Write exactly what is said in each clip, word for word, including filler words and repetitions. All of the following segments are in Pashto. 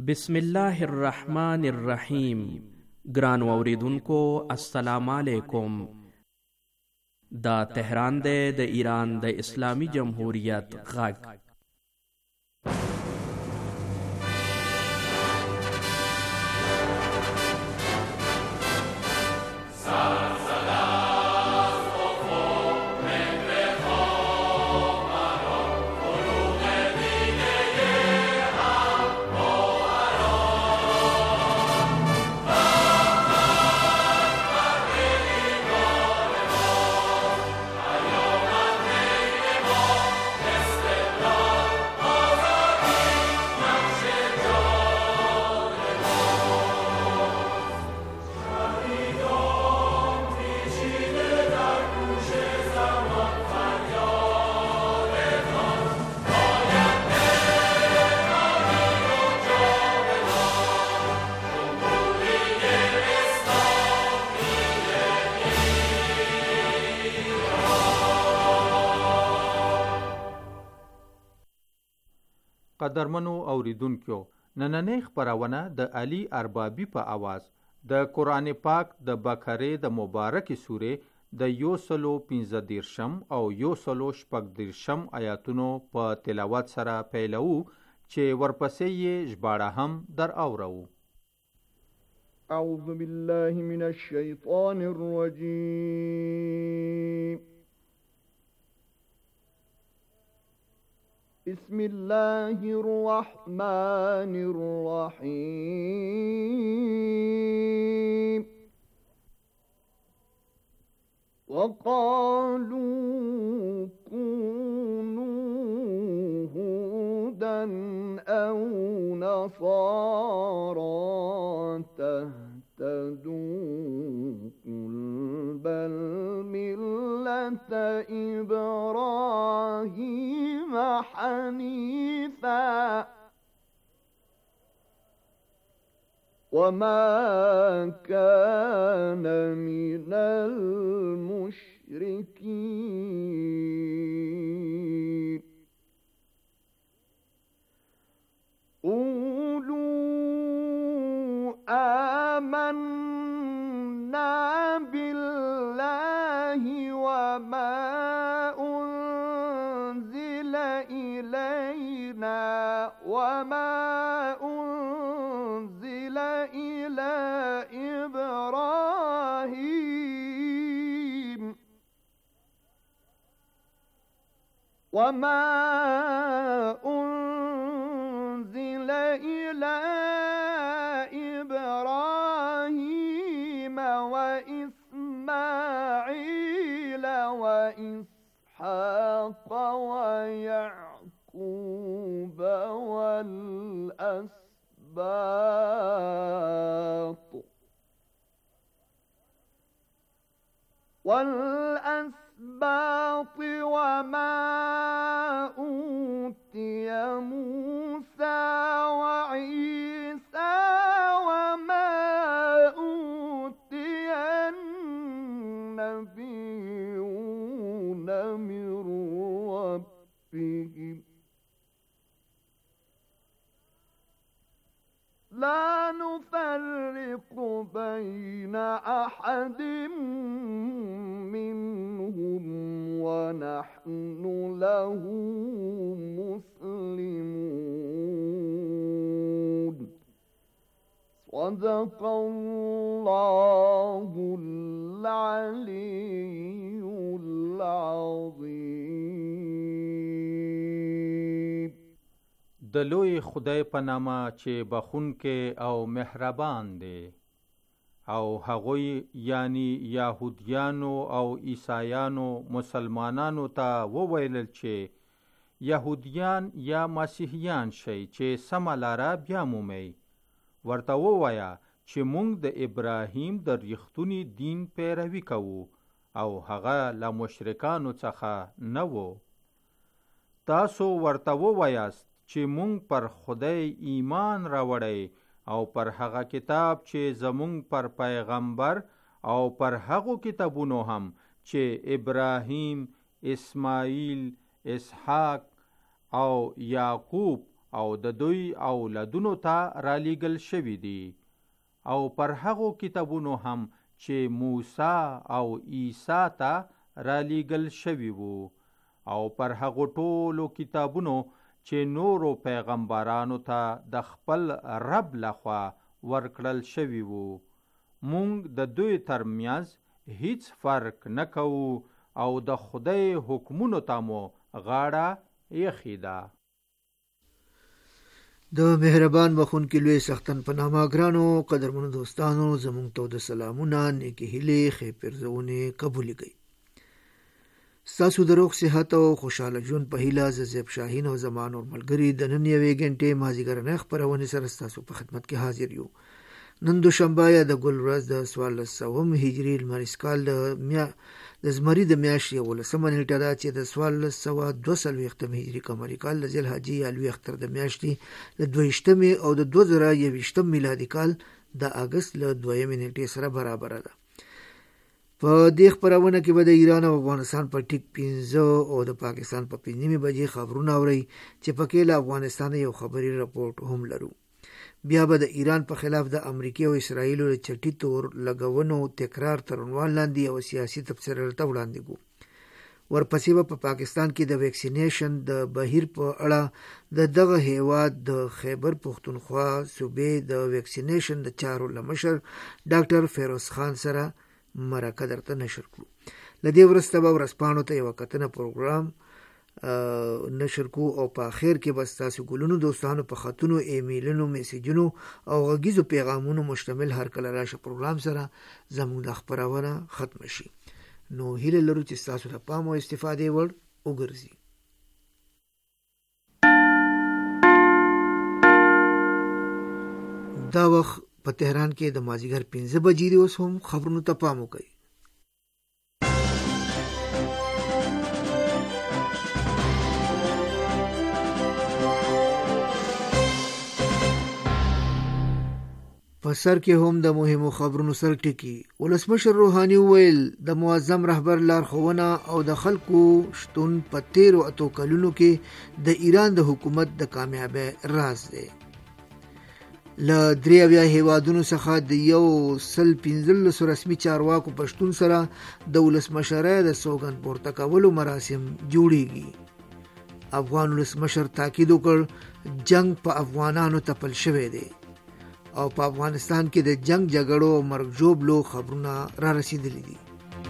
بسم الله الرحمن الرحیم. ګران اوریدونکو السلام علیکم. دا تهران دی د ایران د اسلامی جمهوریت غږ. قدرمنو اوریدونکو، نننۍ خپرونه د علي اربابي په आवाज د قرآن پاک د بقره د مبارکې سورې د یو سلو پنځه دېرشم او یو سلو شپږ دېرشم آیاتونو په تلاوت سره پیلوو چې ورپسې یې ژباړه هم در اورو. اعوذ بالله من الشیطان الرجیم. بسم الله الرحمن الرحيم. وقالوا كونوا هودا أو نصارى تهتدوا قل بل ملة إبراهيم حنيفا وما كان من المشركين. قولوا آمنا بالله وما أنزل إلينا وما أنزل إلى إبراهيم وما أنزل إلى إبراهيم وإسماعيل وإسحاق ويعقوب والأسباط والأسباط وما أوتي موسى وعيسى وما أوتي النبيون من ربهم لا نفرق بين أحد منهم ونحن له مسلمون. صدق الله العلي العظيم. د لوی خدای په نامه چې بخونکې او مهربان دی. او هغوی یعنی یهودیانو او عیسایانو مسلمانانو ته وویلل چې یهودیان یا مسیحیان شئ چې سمه لاره بیا مومئ. ورته ووایه چې موږ د ابراهیم د ریښتوني دین پیروي کوو او هغه له مشرکانو څخه نه و. تاسو ورته ووایاست چې مونږ پر خدای ایمان راوړی او پر هغه کتاب چې زمونږ پر پیغمبر او پر هغو کتابونو هم چې ابراهیم، اسماعیل، اسحاق او یعقوب او د دوی اولادونو ته رالیږل شوي دي او پر هغو کتابونو هم چې موسی او عیسی ته رالیږل شوي وو او پر هغو ټولو کتابونو چې نورو پیغمبرانو ته د خپل رب لخوا ورکړل شوي وو. مونږ د دوی ترمنځ هیڅ فرق نه کوو او د خدای حکمونو ته مو غاړه ایښې ده. د مهربان بخونکي لوی سختن په نامه ګرانو قدرمنو دوستانو زموږ ته د سلامونه نیکې هیلې ښې پرزونې قبولې کړئ. ستاسو د روغ صحت او خوشحاله ژوند په هیله زه زیب شاهین او زما نور ملګري د نن یوې غنټې مازدیګرنۍ خپرونې سره ستاسو په خدمت کې حاضر یو. نن دوشنبه یا د ګل ورځ د څوارلس سوم هجري لمریز کال د میا د زمري د میاشتې یولسمه نیټه ده چې د څوارلس سوه دوه څلوېښتم هجري قمري کال د ذوالحجې یا لوی اختر د میاشتې له دوهویشتمې او د دوه زره یوویشتم میلادي کال د اګست له دویمې نیټې سره برابره ده. په دې خپرونه کې به د ایران او افغانستان په ټیک پنځه او د پاکستان په پنځه نیمې بجې خبرونه اورئ چې پکې له افغانستان یو خبري رپورټ هم لرو. بیا به د ایران په خلاف د امریکا او اسرائیل د چټي تور لګونو تکرار تر عنوان لاندې یو سیاسي تبصره ته وړاندې کوو. ورپسې به په پا پاکستان کې د ویکسینیشن د بهیر په اړه د دغه هیواد د خیبر پختونخوا صوبې د ویکسینیشن د چارو لمشر ډاکټر فیروز خان سره مرکه درته نشر کړو. لدې وروسته به ورځپاڼو ته یوه کتنه پروګرام نشر کو او په اخر کې به ستاسو ګلونو دوستانو په خطونو ایمیلونو میسیجونو او غږیزو پیغامونو مشتمل هر کله راشه پروګرام سره زموږ د خپرونه ختم شي. نو هیله لرو چې ستاسو د پام او استفادې وړ وګرځي. دا وخت په تهران کې د مازدیګر پنځه بجې دی. اوس هم خبرونو ته پام وکړئ. په سر کې هم د مهمو خبرونو سر ټکی. ولسمشر روحاني وویل د معظم رهبر لارښوونه او د خلکو شتون په تیرو اتو کلونو کې د ایران د حکومت د کامیابی راز دی. له درې اویا هیوادونو څخه د یو سل پنځلسو رسمي چارواکو په شتون سره د ولسمشرۍ د سوګند پورته کولو مراسم جوړیږي. افغان ولسمشر تاکید وکړ جنگ په افغانانو تپل شوی دی او په افغانستان کې د جنگ جګړو او مرګ ژوبلو خبرونه را رسیدلي دي.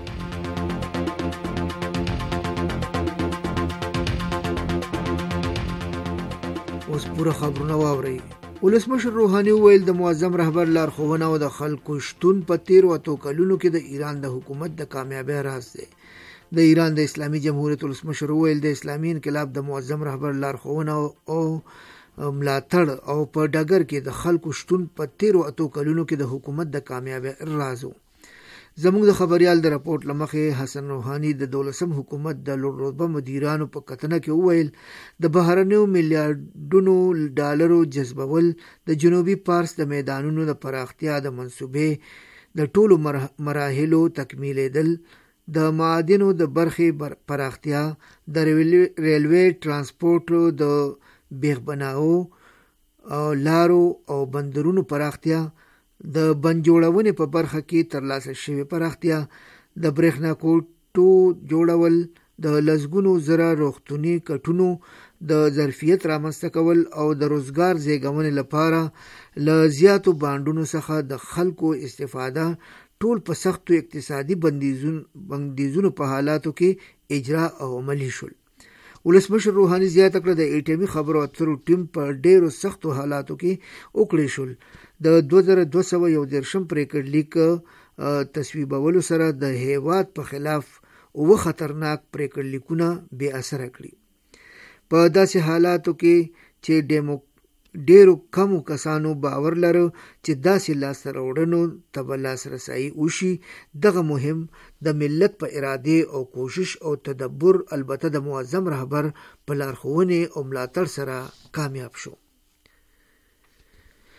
اوس پوره خبرونه واورئ. ولسمشر روحاني وویل د معظم رهبر لارښوونه او د خلکو شتون په تیرو اتو کلونو کې د ایران د حکومت د کامیابی راز دی. د ایران د اسلامي جمهوریت ولسمشر وویل د اسلامي انقلاب د معظم رهبر لارښوونه او ملاتړ او په ډګر کې د خلکو شتون په تیرو اتو کلونو کې د حکومت د کامیابی راز و. زموږ د خبریال د راپورټ لمخې حسن روحاني د دولسم حکومت د لوړ رتبه مدیرانو په کتنه کې وویل د بهرنیو میلیارډونو ډالرو جذبول د جنوبي پارس د میدانونو د پراختیا د منصوبې د ټولو مراحلو تکمیلېدل، د معادنو د برخې پراختیا، د ریلوی ترانسپورټ د بیغ بناو او لارو او بندرونو پراختیا، د بند جوړونې په برخه کې ترلاسه شوې پراختیا، د برېښنا کوټو جوړول، د لسګونو زره روغتوني کټونو د ظرفیت رامنځته کول او د روزګار زیږونې لپاره له زیاتو بانډونو څخه د خلکو استفاده ټول په سختو اقتصادي بندیزونو په حالاتو کې اجرا او عملي شول. ولسمشر روحاني زیاته کړه د ایټمي خبرو اترو ټیم په ډیرو سختو حالاتو کې وکړې شول. د دوه زره دوه سوه یو دېرشم پریکړه لیک تصویبولو سره د هیواد په خلاف اوه خطرناک پریکړه لیکونه بې اثره کړي. په داسې حالاتو کې چې ډیمو ډیرو کمو کسانو باور لرو چې داسې لاسته راوړنو ته به لاسرسی وشي، دغه مهم د ملت په اراده او کوشش او تدبر، البته د معظم رهبر په لارښوونې او ملاتړ سره کامیاب شو.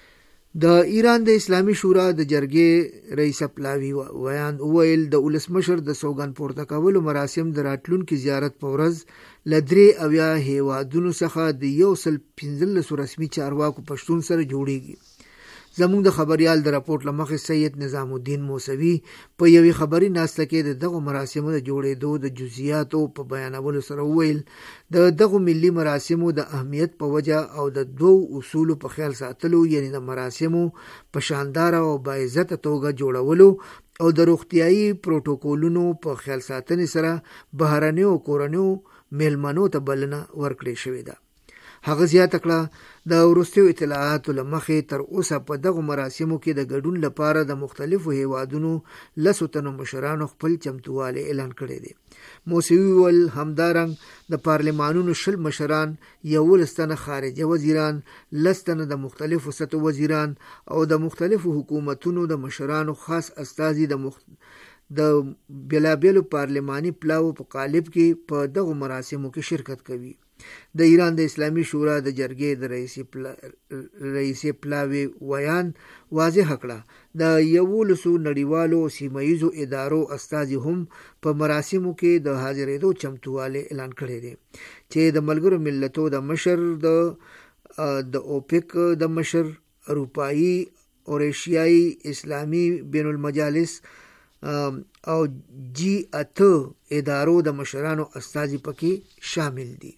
د ایران د اسلامي شورا د جرګې رئیس پلاوی ویان ویل د ولسمشر د سوګند پورته کولو مراسم د راتلونکي زیارت په ورځ له درې اویا هیوادونو څخه د یو سل پنځلسو رسمي چارواکو پښتون سره جوړیږي. زموږ د خبريال د راپورټ لمخې سید نظام الدین موسوي په یوې خبري ناسته کې د دغه مراسمو د جوړېدو د جزئیاتو په بیانولو سره ویل د دغه ملي مراسمو د اهمیت په وجه او د دوو اصولو په خیال ساتلو، یعنی د مراسمو په شاندار او باعزت توګه جوړولو او د روغتیايي پروتوکولونو په خیال ساتنې سره بهرنیو کورنیو میلمنو ته بلنه ورکړې شوې ده. هغه زیاته کړه د وروستیو اطلاعاتو له مخې تر اوسه په دغو مراسمو کې د ګډون لپاره د مختلفو هیوادونو لسو تنو مشرانو خپل چمتووالی اعلان کړی دی. موسوي ویل همدارنګ د پارلمانونو شل مشران، یولس تنه خارجه وزیران، لس تنه د مختلفو سطحو وزیران او د مختلفو حکومتونو د مشرانو خاص استازي د مخ... د بېلابېلو پارلماني پلاوو په قالب کې په دغو مراسمو کې شرکت کوي. د ایران د اسلامي شورا د جرګې د رئیس پلا... رئیس پلاوی ویان واضح کړه د یولسو نړیوالو سیمایزو ادارو استازي هم په مراسمو کې د حاضرېدو چمتووالی اعلان کړی دی، چې د ملګرو ملتو د مشر، د د اوپیک د مشر، اروپایي او ایشیایي اسلامي بین المجالس او جی اته ادارو د مشرانو استازي پکې شامل دي.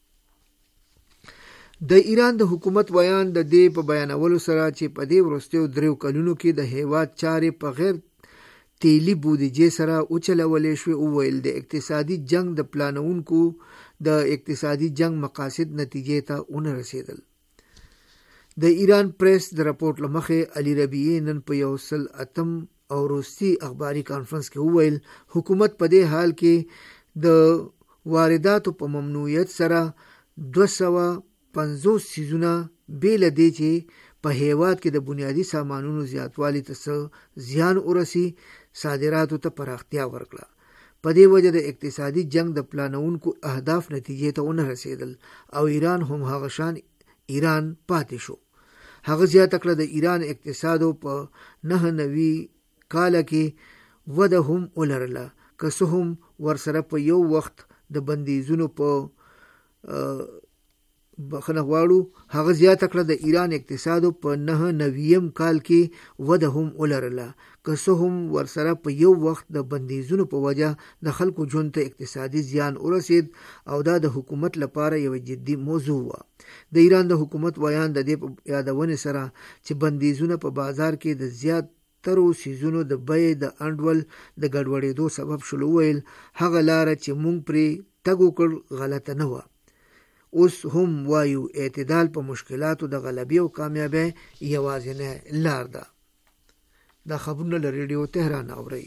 د ایران د حکومت بیان د دې په بیانولو سره چې په دې وروستیو دریو کلونو کې د هیواد چارې په غیر تیلي بودیجې سره وچلولې شوې، وویل د اقتصادي جنگ د پلانونکو د اقتصادي جنگ مقاصد نتیجې ته ونه رسېدل. د ایران پریس د راپورټ لمخې علي ربیعي نن په یو سل اتم او وروستي اخباري کانفرنس کې وویل حکومت په دې حال کې د وارداتو په ممنوعیت سره دوه سوه پنځوس سیزونه بې له دې چې په هیواد کې د بنیادي سامانونو زیاتوالي ته څه زیان ورسي صادراتو ته پراختیا ورکړه. په دې وجه د اقتصادي جنگ د پلانونکو اهداف نتیجې ته ونه رسېدل او ایران هم هغه شان ایران پاتې شو. هغه زیاته کړه د ایران اقتصادو په نهه نوي کاله کې وده هم ولرله، که څه هم ورسره په یو وخت د بندیزونو په بخنه غواړو. هغه زیاته کړه د ایران اقتصادو په نهه نویم کال کې وده هم ولرله، که څه هم ورسره په یو وخت د بندیزونو په وجه د خلکو ژوند ته اقتصادي زیان ورسید او دا د حکومت لپاره یو جدي موضوع وه. د ایران د حکومت بیان د دې په یادونې سره چې بندیزونه په بازار کې د زیات ترو سیزونو د بیې د انډول د ګډوډېدو سبب شول، ویل هغه لاره چې مونږ پرې تګ وکړ غلطه نه وه. اوس هم وایو اعتدال په مشکلاتو د غلبې او کامیابۍ یوازینۍ لار ده. دا خبرونه له ریډیو تهران اورئ.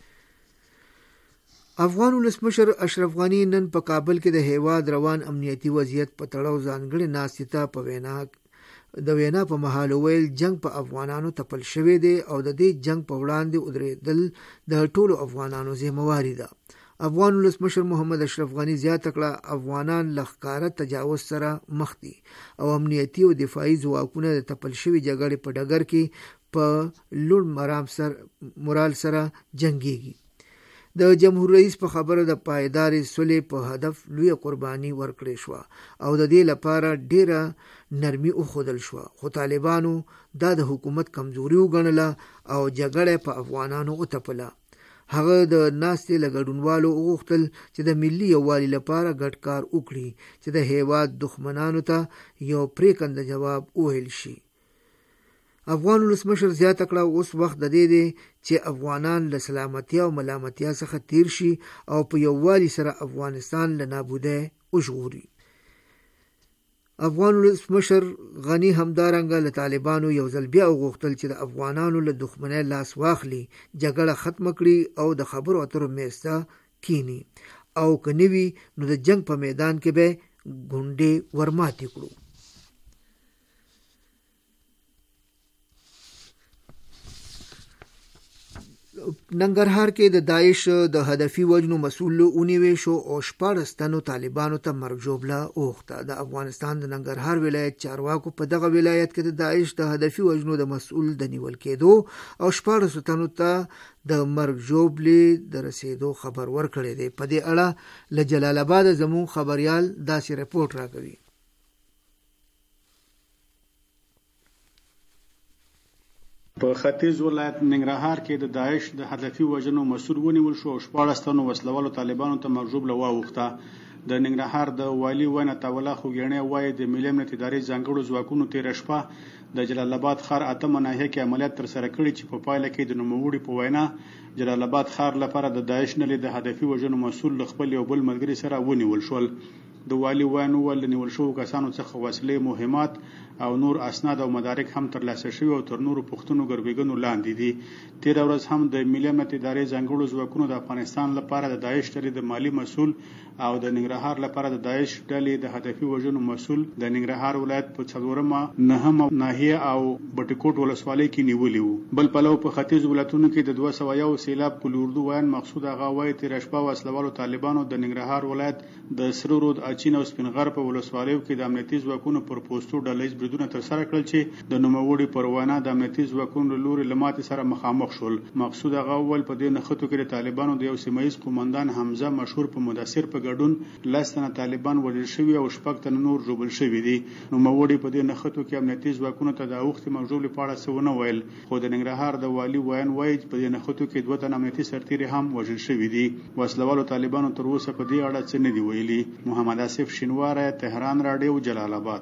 افغان ولسمشر اشرف غني نن په کابل کې د هیواد روان امنیتي وضعیت په تړاو ځانګړې ناستې ته په وینا د وینا په مهال ویل جنگ په افغانانو تپل شوی دی او د دې جنگ په وړاندې ودرېدل د ټولو افغانانو ذمہواري ده. افغان ولسمشر محمد اشرف غني زیاته کړه افغانان له ښکاره تجاوز سره مخ دي او امنیتي او دفاعي ځواکونه د تپل شوي جګړې په ډګر کې په لوړ مرام سره مورال سره جنګيږي. د جمهور رئیس په خبره د پایداري صلح په هدف لوی قرباني ورکړې شو او د دې لپاره ډیره نرمي وښودل شو، خو طالبانو دا د حکومت کمزوري وګڼله او جګړه په افغانانو وتپله. هغه د ناستې له ګډونوالو وغوښتل چې د ملي یووالي لپاره ګډ کار وکړي چې د هیواد دښمنانو ته یو پریکنده جواب وویل شي. افغان ولسمشر زیاته کړه اوس وخت د دې دی چې افغانان له سلامتیا او ملامتیا څخه تیر شي او په یووالي سره افغانستان له نابودۍ وژغوري. افغان ولسمشر غني همدارنګه له طالبانو یو ځل بیا وغوښتل چې د افغانانو له دښمنۍ لاس واخلي، جګړه ختمه کړي او د خبرو اترو میز ته کینی، او که نه وي نو د جنگ په میدان کې به ګونډې ورماتې کړو. ننګرهار کې د داعش د هدفي وژنو مسؤل ونیوي شو او شپاړس تنو طالبانو ته مرګ ژوبله اوخته. د افغانستان د ننګرهار ولایت چارواکو په دغه ولایت کې د داعش د هدفي وژنو د مسؤل د نیول کېدو او شپاړس تنو ته د مرګ ژوبلې د رسیدو خبر ورکړی دی. په دې اړه له جلال آباد زموږ خبريال داسې رپورټ راکوي. په ختیځ ولایت ننګرهار کې د داعش د هدفي وژنو مسؤل ونیول شو او شپاړس تنو وسلوالو طالبانو ته مرګ ژوبله واوښته. د ننګرهار د والي ونت الله خوګیڼی وایي د ملي امنیت ادارې ځانګړو ځواکونو تېره شپه د جلال آباد ښار اتمه ناحیه کې عملیات ترسره کړي چې په پایله کې د نوموړي په وینا جلال آباد ښار لپاره د داعش ډلې د هدفي وژنو مسؤل له خپل یو بل ملګري سره ونیول شول. د والي وینا ول نیول شو کسانو څخه وسلې، مهمات او نور اسناد او مدارک هم ترلاسه شوي او تر نورو پوښتنو ګربېګنو لاندې دي. تېره ورځ هم د ملي امنیت ادارې ځانګړو ځواکونو د افغانستان لپاره د داعش ډلې د مالي مسؤل او د ننګرهار لپاره د داعش ډلې د هدفي وژنو مسؤل د ننګرهار ولایت په څلورمه نهمه ناحیه او بټکوټ ولسوالۍ کې نیولي وو. بل پلو په ختیځ ولایتونو کې د دوه سوه یو سیلاب کل اردو ویان مقصود هغه وایي تېره شپه وسلوالو طالبانو د ننګرهار ولایت د سره رود، اچین او سپین غر په ولسوالیو کې د امنیتي ځواکونو پر پوسټو ډلهییز بریدونه ترسره کړل چې د نوموړي پر وینا د امنیتي ځواکونو له لوري له ماتې سره مخامخ شول. مقصود هغه وویل په دې نښتو کې د طالبانو د یو سیمه ییز قومندان حمزه مشهور په مدثر په ګډون لس تنه طالبان وژل شوي او شپږ تنه نور ژوبل شوي دي. نوموړي په دې نښتو کې امنیتي ځواکونو ته د اوښتې مرګ ژوبلې په اړه څه ونه ویل، خو د ننګرهار د والي ویان وایي په دې نښتو کې دوه تنه امنیتي سرتیري هم وژل شوي دي. وسلوالو طالبانو تر اوسه په دې اړه څه نه دي ویلي. محمد آصف شینواری، تهران راډیو، جلال آباد.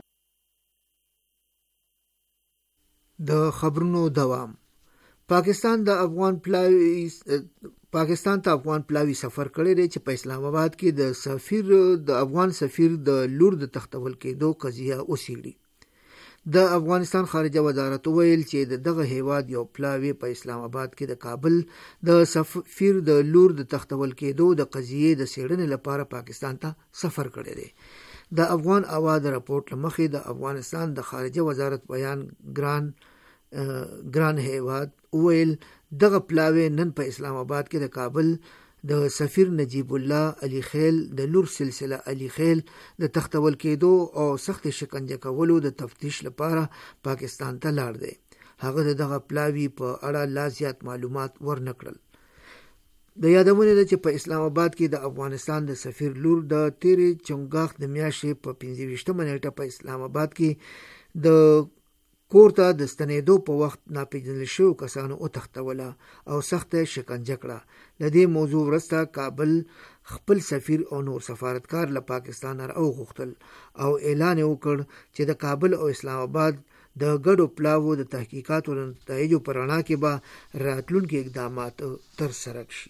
د خبرونو دوام. پاکستان د افغان پلاوی پاکستان ته افغان پلاوی سفر کړی دی چې په اسلام آباد کې د سفیر د افغان سفیر د لور د تختول کېدو قضیه وڅېړي. د افغانستان خارجه وزارت ویل چې دغه هیواد یو پلاوی په اسلام آباد کې د کابل د سفیر د لور د تختول کېدو د قضیې د څېړنې لپاره پاکستان ته سفر کړی دی. د افغان اواز رپورټ لمخې د افغانستان د خارجه وزارت بیان ګران ګران هیواد ویل دغه پلاوی نن په اسلام آباد کې د کابل د سفیر نجیب الله علي خیل د لور سلسله علي خیل د تختول کېدو او سخت شکنجه کولو د تفتیش لپاره پاکستان ته لاړ دی. هغه دغه پلاوی په اړه لا زیات معلومات ورنکړل. د یادونه ده چې په اسلام آباد کې د افغانستان د سفیر لور د تیرې چنګاښ د میاشتې په پنځه ویشتمه نیټه په اسلام آباد کې د کور ته د ستنېدو په وخت ناپېژندل شویو کسانو وتښتوله او سخته شکنجه کړه. له دې موضوع وروسته کابل خپل سفیر او نور سفارتکار له پاکستان راوغوښتل او اعلان یې وکړ چې د کابل او اسلام آباد د ګډو پلاوو د تحقیقاتو له نتایجو په رڼا کې به راتلونکي اقدامات ترسره شي.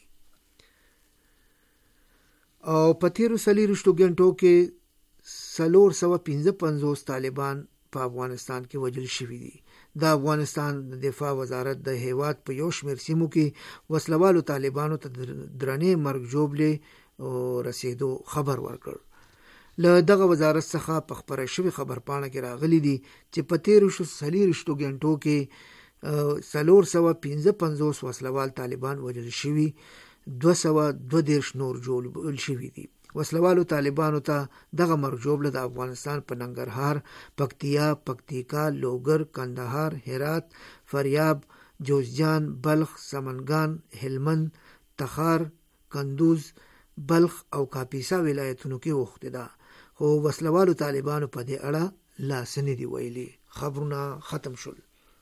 او په تېرو څلېرویشتو ګنټو کې څلور سوه پنځه پنځوس طالبان په افغانستان کې وژل شوي دي. د افغانستان د دفاع وزارت د هیواد په یو شمېر سیمو کې وسلوالو طالبانو ته درنې مرګ ژوبلې رسیدو خبر ورکړ. له دغه وزارت څخه په خپره شوې خبرپاڼه کې راغلي دي چې په تېرو څلېرویشتو ګنټو کې څلور سوه پنځه پنځوس وسلوال طالبان وژل شوي، دوه سوه دوه دېرش نور ژوبل شوي دي. وسلوالو طالبانو ته دغه مرګ ژوبله د افغانستان په ننګرهار، پکتیا، پکتیکا، لوګر، کندهار، هرات، فاریاب، جوزجان، بلخ، سمنګان، هلمند، تخار، کندوز، بلخ او کاپیسا ولایتونو کې اوښتې ده. خو وسلوالو طالبانو په دې اړه لا څه نه دي ویلي. خبرونه ختم شول.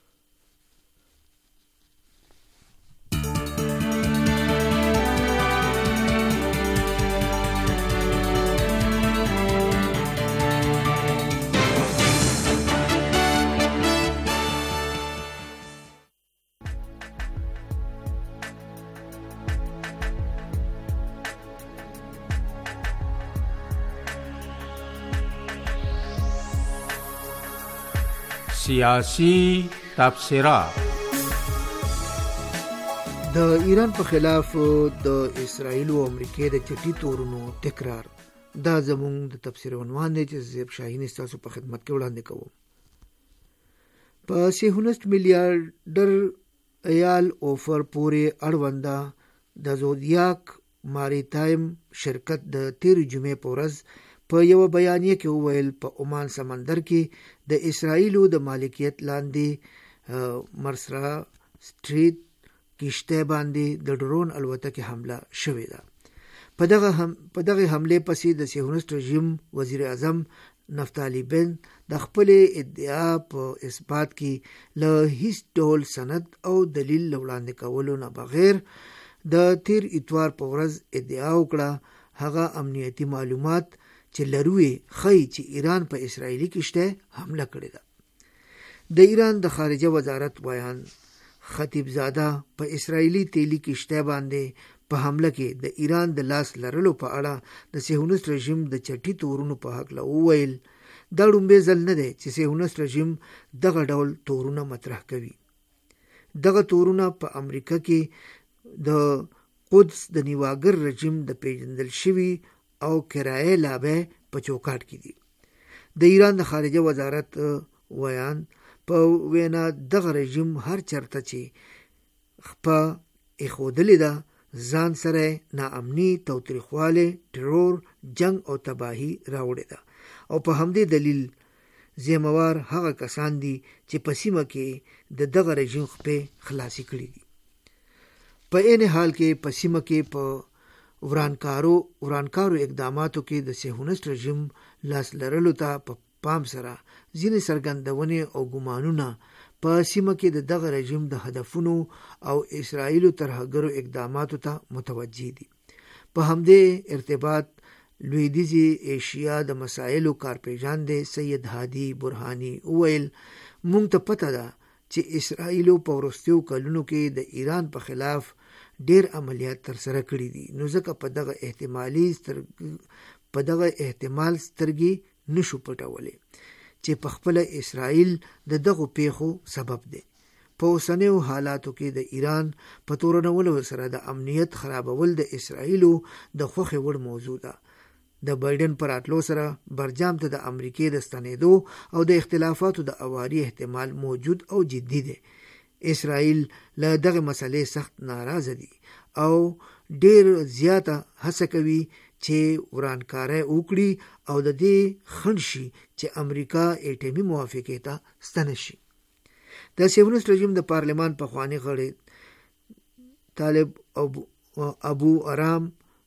سیاسی تبصرات. د ایران په خلاف د اسرائیل او امریکای د چټي تورونو تکرار. دا زموږ د تبصرې عنوان دی چې زیب شاهین ستاسو په خدمت کې وړاندې کوم. په صهیونیست میلیارډر ایال اوفر پورې اړونده د زودیاک ماریتایم شرکت د تیر جمعې په ورځ په یو بیانیه کې وویل په عمان سمندر کې د اسرائیلو د مالکیت لاندې مرسرا سټریټ کشته باندې د ډرون الوتکې حمله شوې ده. په دغه هم په دغه حمله پسې د صهیونیست رژیم وزیر اعظم نفتالی بن د خپل ادعا په اثبات کې له هیڅ ډول سند او دلیل وړاندې کولو نه بغیر د تیر اتوار په ورځ ادعا وکړه هغه امنیتي معلومات چې لروي خی چې ایران په اسرائیلي کشته حمله کړې ده. د ایران د خارجه وزارت ویان خطیب زاده په اسرائیلي تیلی کشته باندې په حمله کې د ایران د لاس لرلو په اړه د صهیونیست رژیم د چټي تورونو په حق له وویل دا لومبه ځل نه دی چې صهیونیست رژیم دغه ډول تورونه مطرح کوي. دغه تورونه په امریکا کې د قدس د نیواګر رژیم د پیژندل شوی او کرایه لابه په چوکاټ کې دي. د ایران د خارجه وزارت ویان په وینا دغه رژیم هر چرته چې خپه اخودلې ده ځان سره ناامني، تاوتریخواله، ټرور، جنگ او تباہی راوړې ده او په همدې دلیل ذمہوار هغه کسان دي چې په سیمه کې د دغه رژیم خپې خلاصي کړي دي. په عین حال کې په سیمه کې په ورانکارو ورانکارو اقداماتو کې د صهیونیست رژیم لاس لرلو ته په پام سره ځینې څرګندونې او ګمانونه په سیمه کې د دغه رژیم د هدفونو او اسرائیلو ترهګرو اقداماتو ته متوجه دي. په همدې ارتباط لویدیځي ایشیا د مسایلو کارپیژان دی سید هادي برهانی وویل مونږ ته پته ده چې اسرائیلو په وروستیو کلونو کې د ایران په خلاف ډیر عملیات ترسره کړي دي، نو ځکه په دغه احتمالي په دغه احتمال سترګې نشو پټولې چې په خپل اسرائیل د دغه پیښو سبب دی. په اوسنیو حالاتو کې د ایران په تورنولو سره د امنیت خرابول د اسرائیلو د خوښې وړ موضوع ده. د بایدن پر راتلو سره برجام ته د امریکې د ستنېدو او د اختلافاتو د اواري احتمال موجود او جدي دی. اسرائیل له دغه مسلې سخت ناراضه دي او ډیر زیاته هڅه کوي چې ورانکاري وکړي او د دې خنډ شي چې امریکا اټومي موافقه ته ستنه شي. د صهیونیست رژیم د پارلمان پخوانی غړی طالب ابو, ابو ارام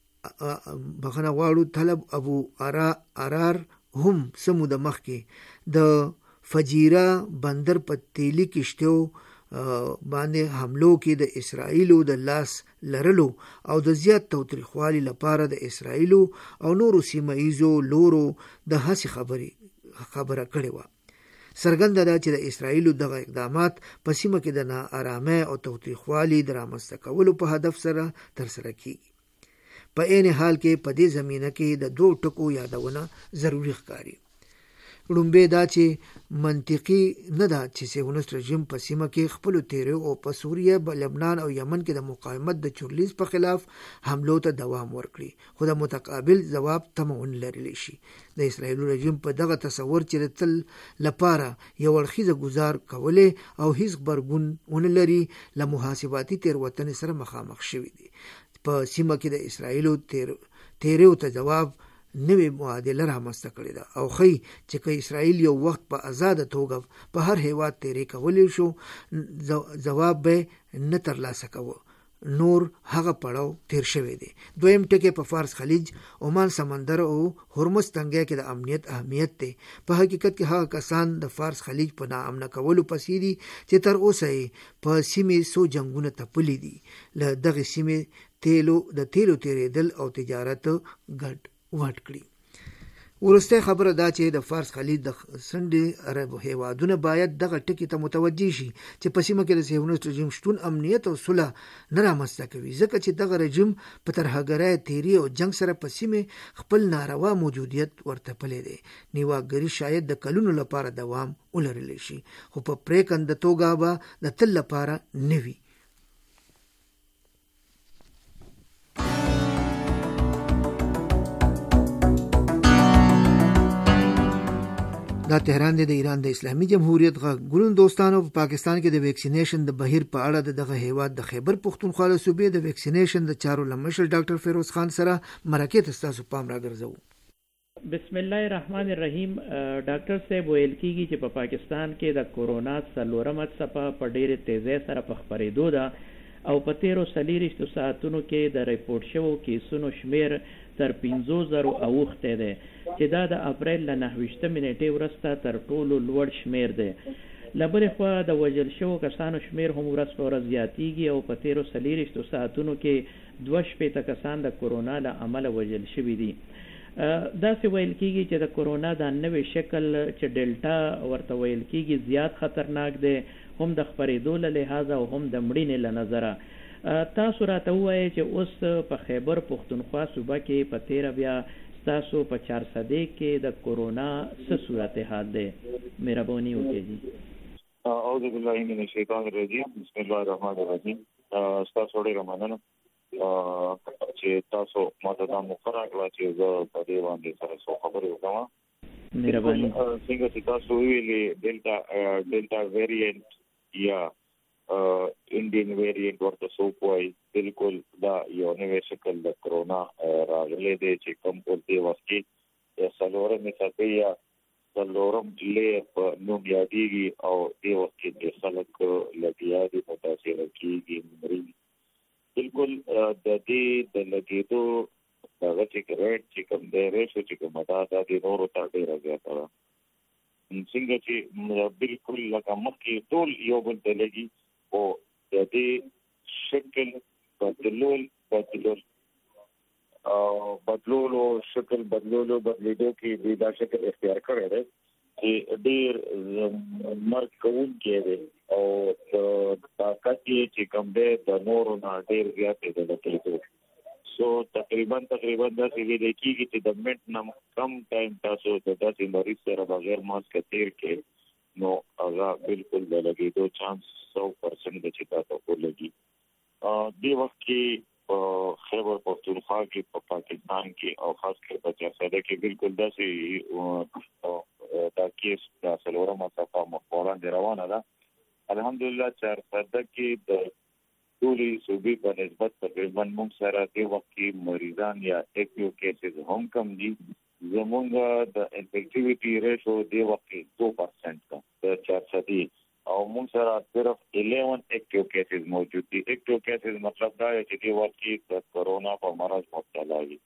بخنه غواړو طالب ابو ارا ارار هم سمو د مخ کې د فجیره بندر په تیلی کشتو باندې حملو کې د اسرائیلو د لاس لرلو او د زیات تاوتریخوالي لپاره د اسرائیلو او نورو سیمه ایزو لورو د هڅې خبري خبره کړې وه. څرګنده ده چې د اسرائیلو دغه اقدامات په سیمه کې د ناارامۍ او تاوتریخوالي د رامنځته کولو په هدف سره ترسره کیږي. په عین حال کې په دې زمینه کې د دوه ټکو یادونه ضروری ښکاري. لومبه دا چې منطقي نه ده چې صهیونیست رژیم په سیمه کې خپل تیرو او په سوریه، لبنان او یمن کې د مقاومت د چورلیز په خلاف حملو ته دوام ورکړي، خو د متقابل جواب تمون لرلی شي. د اسرائیل رژیم په دغه تصور چې تل لپاره یو ورخیزه گزار کوله او هیڅ خبرګون ونه لري له محاسباتي تیروتنې سره مخامخ شوی دی. په سیمه کې د اسرائیلو تیر تیرو ته جواب نوې معادله رامنځته کړې ده او ښیي چې که اسرائیل یو وخت په آزاده توګه په هر هیواد تیرې کولی شو جواب به نه ترلاسه کوو. نور هغه پړاو تیر شوی دی. دویم ټکی په فارس خلیج، عمان سمندر او هرمز تنګی کې د امنیت اهمیت دی. په حقیقت کې هغه کسان د فارس خلیج په ناامنه کولو پسې دي چې تر اوسه په سیمې سو جنگونه تپلي دي. له دغه سیمې تیلو د تیلو تیرېدل او تجارت ګډ وټ کړي. ورسته خبره دا چې د فارس خلیج د سندې عرب هیوادونه باید دغه ټکی ته متوجه شي چې په سیمه کې د صهیونیست رژیم شتون امنیت او صلح نه رامنځته کوي، ځکه چې دغه رژیم په ترهګرۍ، تیری او جنگ سره په سیمه خپل ناروا موجودیت ورته پلی دی. نیواګري شاید د کلونو لپاره دوام ولرلی شي، خو په پریکنده توګه به د تل لپاره نه وي. دا تهران دی د ایران د اسلامي جمهوریت غږ ګلون دوستانو په پاکستان کې د ویکسینیشن د بهیر په اړه د دغه هیواد د خیبر پختونخوا له صوبې د ویکسینیشن د چارو لمشر ډاکټر فیروز خان سره مرکه تاسو پام راګرځو. بسم الله الرحمن الرحیم. ډاکټر صاحب ویل کیږي چې په پاکستان کې د کورونا څلورمه څپه په ډېرې تیزۍ سره په خپرېدو ده او په تیرو څلېرویشتو ساعتونو کې د ریپورټ شوو کیسونو شمیر تر پنځو زرو اوښتی دی چې دا د اپریل له نهه ویشتمې نیټې وروسته تر ټولو لوړ شمیر دی. له بلې خوا د وژل شوو کسانو شمیر هم ورځ په ورځ زیاتیږي او په تیرو څلېرویشتو ساعتونو کې دوه شپېته کسان د کورونا له امله وژل شوي دي. داسې ویل کېږي چې د کورونا دا نوی شکل چې ډیلټا ورته ویل کېږي زیات خطرناک دی، هم د خپرېدو له لحاظه او هم د مړینې له نظره. تاسو راته ووایئ چې اوس په خیبر پختونخوا صوبه کې په تیره بیا ستاسو په چارسدې کې د کورونا څه صورتحال دی؟ مهرباني وکړئ جی. اعوذ بالله من الشیطان الرجیم. بسم الله الرحمن الرحیم. ستاسو ډېره مننه چې تاسو ماته دا موقع راکړه چې زه په دې باندې سره څو خبرې وکړم. مهرباني. څنګه چې تاسو ویلي ډیلټا ډیلټا ویریانټ یا انډین ویریانټ ورته څوک وایي، بالکل دا یو نوی شکل د کرونا راغلی دی چې کوم په دې وخت کې د څلورمې څپې یا څلورم لیر په نوم یادېږي او دې وخت کې د خلک لګیا دي متاثره کېږي، مري. بالکل د دې د لګېدو دغه چې ریټ چې کوم دی ریشو چې کومه ده دا د نورو ته ډېره زیاته ده. څنګه چې بالکل لکه مخکې ټول یو بل ته لګي او د دې شکل بدلول بدلول او بدلولو شکل بدلولو بدلیدو کې دا شکل اختیار کړی دی چې ډېر مرګ کوونکی دی او طاقت یې چې کوم دی د نورو نه ډېر زیات دی د کېدو. سو تقریبا تقریبا داسې ویل کېږي چې د منټ نه کم ټایم تاسو د داسې مریض سره بغیر ماسک تیر کې نو هغه بالکل د لګېدو چانس سو پرسنټ دی چې تاسو ولګي. دې وخت کې په خیبر پختونخوا کې په پاکستان کې او خاص کر په چارسده کې بالکل داسې دا کیس د څلورمه څپه مخ په وړاندې روانه ده. الحمدلله چارسده کې د ټولې صوبې په نسبت تقریبا موږ سره دې وخت کې مریضان یا ایکټیو کیسز هم کم دي. زمونږ د انفیکټیویټي ریشو دې وخت کې دو پرسنټ ده د چارسدې او موږ سره صرف الیون ایکټیو کیسز موجود دي. ایکټیو کیسز مطلب دا چې دې وخت کې د کورونا په مرض مبتلا دي.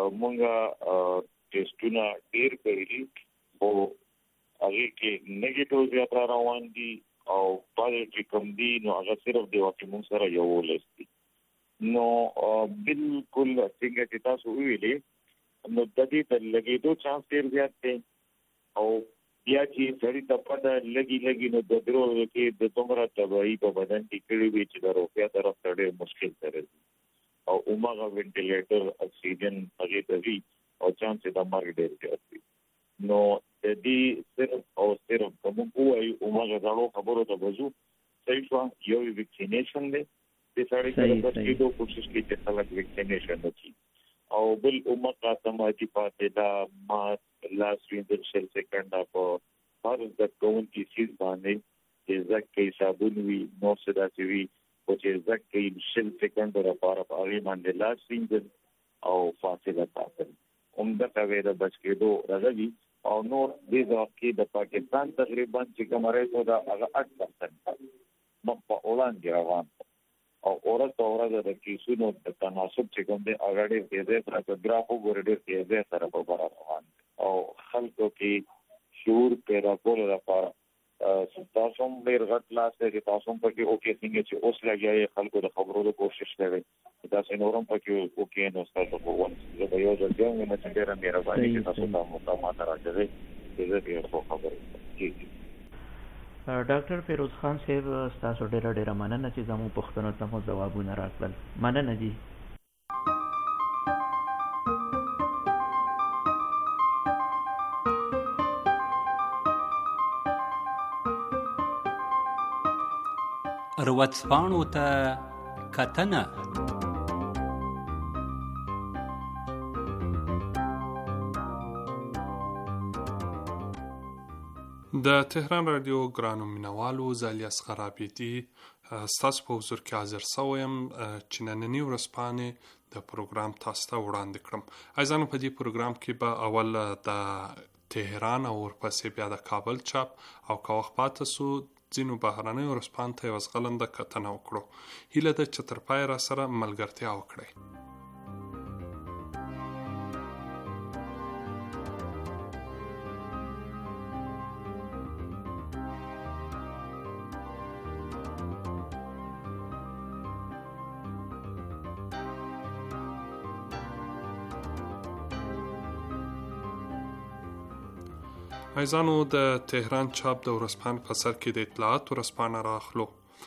موږ ټیسټونه ډېر کړي دي او هغې کې نیګیټیو زیات روان دي او پاره چې کوم دي نو هغه صرف د وخت موږ سره یو ولس دي. نو بالکل څنګه چې تاسو ویلي نو د دې د لګېدو چانس ډېر زیات دی او بیا چې سړي ته پته لګي لګي نو د درو کې د دومره تباهي په بدن کې کړي وي چې د روغتیا طرف ته ډېر مشکل سره دي او هماغه وینټیلیټر اکسیجن هغې ته وي او چانس یې د مرګ ډېر زیات وي. نو د دې صرف او صرف که موږ ووایو هماغه زړو خبرو ته به ځو. صحیح شوه، یو ویکسینیشن دی د سړي سره بچ کېدو کوشش کوي چې خلک ویکسینیشن وکړي او بل امکا سماجی پاتې دا ماسک لاس وینځل شل سیکنډه په هر زده کوونکي څیز باندې چې زده کوي صابون وي نو څه داسې وي خو چې زده کوي شل سیکنډو لپاره په هغې باندې لاس وینځل او فاصله ساتل همدغه وی د بچ کېدو راغلي. او نور دې ځواب کې د پاکستان تقریبا چې کوم ریسو دا هغه اټ پرسنټ مخ په وړاندې روان او ورځ په ورځ د کیسونو د تناسب چې کوم دی هغه ډېر تېزۍ سره په ګراف وګورئ ډېر تېزۍ سره په بره روان او خلکو کې شعور پیدا کولو لپاره تاسو هم ډېر غټ لاس دی چې تاسو هم پکې اوکې څنګه چې اوس لګیا یې خلکو د خبرو د کوشش کوئ داسې نور هم پکې اوکې نو ستاسو په ون زه به یو ځل بیا هم چې ډېره مهرباني چې تاسو ته موقع ماته راکوئ چې زه ډېر ښه خبرې کېږي. ډاکټر فیروز خان صاحب ستاسو ډېره ډېره مننه چې زموږ پوښتنو ته مو ځوابونه راکړل. مننه جی. ورځپاڼو ته کتنه د تهران رادیو ګرانو مینوالو زه الیاس غرابیدي ستاسو په حضور کې حاضر شوی یم چې نننۍ ورځپاڼې د پروګرام تاسو ته وړاندې کړم. عزیزانو په دې پروګرام کې به اول د تهران او ورپسې بیا د کابل چاپ او که وخت پاته سو ځینو بهرنیو ورځپاڼو ته یوه ځغلنده کتنه وکړو. هیله ده چې تر پایه را سره ملګرتیا وکړئ. عزیزانو د تهران چاپ د ورځپاڼې په سر کې د اطلاعات ورځپاڼه راخلو.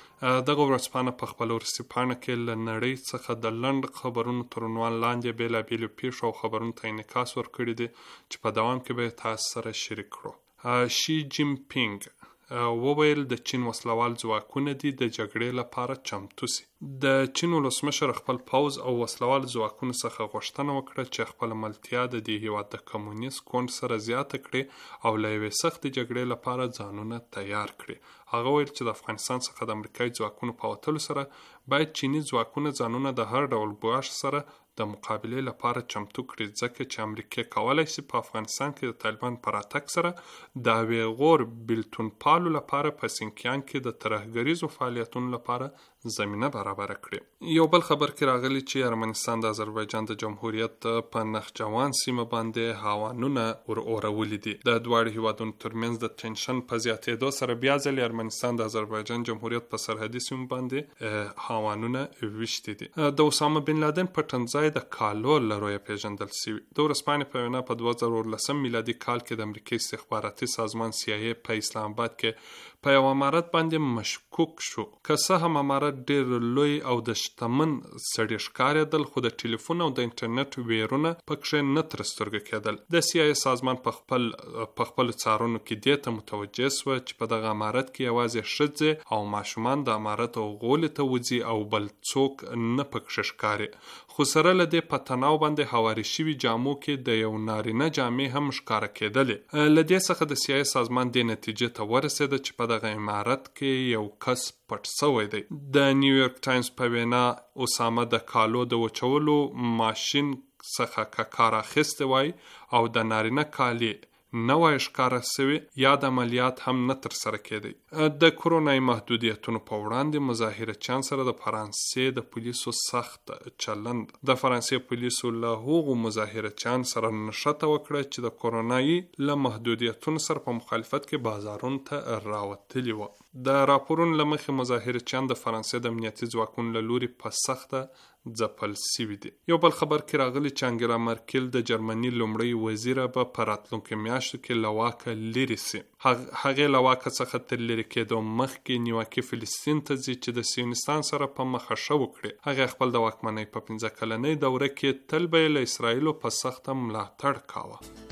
دغه ورځپاڼه په خپل وروستي پاڼه کې له نړۍ څخه د لنډ خبرونو تر عنوان لاندې بېلابېلو پیښو او خبرونو ته انعکاس ورکړی دی چې په دوام کې به تاسو سره شریک کړو. شي جین پینګ وویل د چین وسلوال ځواکونه دي د جګړې لپاره چمتو سي. د چین ولسمشر خپل پوځ او وسلوال ځواکونو څخه غوښتنه وکړه چې خپل ملتیا د دې هیواد د کمونیست ګوند سره زیاته کړي او له یوې سختې جګړې لپاره ځانونه تیار کړي. هغه ویل چې د افغانستان څخه د امریکایي ځواکونو په وتلو سره باید چینی ځواکونه ځانونه د هر ډول ګواښ سره د مقابلې لپاره چمتو کړي، ځکه چې امریکا کولی شي په افغانستان کې د طالبان پر راتګ سره د یوې غور بیلتون پالو لپاره په سینکیان کې د ترهګریزو فعالیتونو لپاره زمینه برابره کړي. یو بل خبر کې راغلی چې ارمنستان د آذربایجان د جمهوریت په نخجوان سیمه باندې هاوانونه ور اورولي دي. د دواړو هیوادونو ترمنځ د تنشن په زیاتېدو سره بیا ځلې ارمنستان د آذربایجان جمهوریت په سرحدي سیمو باندې هاوانونه ویشتي دي. د اسامه بن لادن په ټنځای د کالو له رویه پیژندل شوي. د ورځپاڼې په وینا په دوه زره ورلسم میلادي کال کې د امریکا استخباراتي سازمان سی آی ای په اسلام آباد کې په یو امارت باندې مشکوک شو. که څه هم امارت ډېر لوی او د شتمن سړي ښکارېدل، خو د ټلیفون او د انټرنیټ ویرونه پکښې نه تر سترګو کېدل. د سی آی ای سازمان په خپل په خپلو څارنو کې دې ته متوجه شوه چې په دغه امارت کې یوازې ښځې او ماشومان د امارت او غولې ته وځي او بل څوک نه پکښې ښکاري. خو سره له دې په تناو باندې هواري شوي جامو کې د یو نارینه جامې هم ښکاره کېدلې. له دې څخه د سی آی ای سازمان دې نتیجې ته ورسېده چې په دغه امارت کې یو کس پټ شوی دی. د نیویورک ټایمز په وینا اسامه د کالو د وچولو ماشین څخه که کار اخیستی وای او د نارینه کالي نه وای ښکاره شوي، یا د عملیات هم نه ترسره کېدی. د کرونایي محدودیتونو په وړاندې مظاهرچیان سره د فرانسې د پولیسو سخت چلند. د فرانسې پولیسو له هغو مظاهرچیان سره نښته وکړه چې د کرونایي له محدودیتونو سره په مخالفت کې بازارونو ته راوتلي وو. د راپورونو له مخې مظاهرچیان د فرانسې د امنیتي ځواکونو له لوري په سخته ځپل سوي دي. یو بل خبر کې راغلی چې انګلا مرکل د جرمني لومړۍ وزیره به په راتلونکو میاشتو کې له واکه لرې سي. هغې له واکه څخه تر لرې کېدو مخکې نیوکې فلسطین ته ځي چې د سیونستان سره په مخه ښه وکړي. هغې خپل د واکمنۍ په پنځه کلنۍ دوره کې تل به یې له اسرائیلو په سخته ملاتړ کاوه.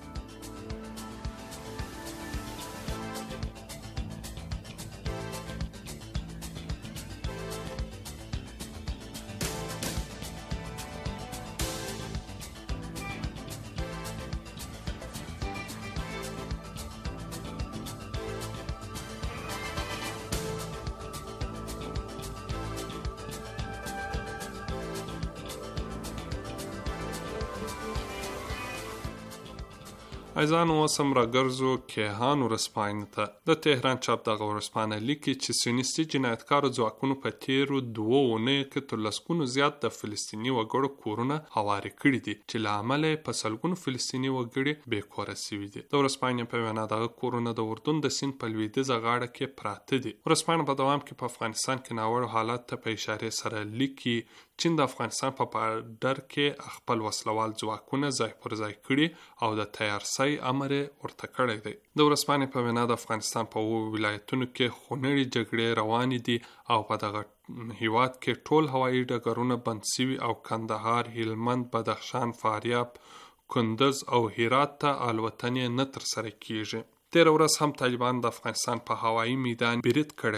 عزیزانو اوس هم راګرځو کیهان ورځپاڼې ته. د تهران چاپ دغه ورځپاڼه لیکي چې سیونیستي جنایتکارو ځواکونو په تیرو دوو اونیو کې تر لسګونو زیات د فلسطیني وګړو کورونه هواري کړي دي، چې له امله یې په سلګونو فلسطیني وګړي بې کوره سوي دي. د ورځپاڼې په وینا دغه کورونه د اردن د سیند په لویدیځه غاړه کې پراته دي. ورځپاڼه په دوام کې په افغانستان کې ناوړه حالات ته په اشارې سره لیکي چین د افغانستان په بارډر کې خپل وسلوال ځواکونه ځای پر ځای کړي او د تیارسۍ امر ورته کړی دی. د ورځپاڼې په وینا د افغانستان په اوو ولایتونو کې خونړۍ جګړې روانې دي او په دغه هیواد کې ټول هوایي ډګرونه بند شوي او کندهار، هلمند، بدخشان، فاریاب، کندز او هرات ته الوتنې نه ترسره کیږي. تېره ورځ هم طالبان د افغانستان په هوایي میدان برید کړی و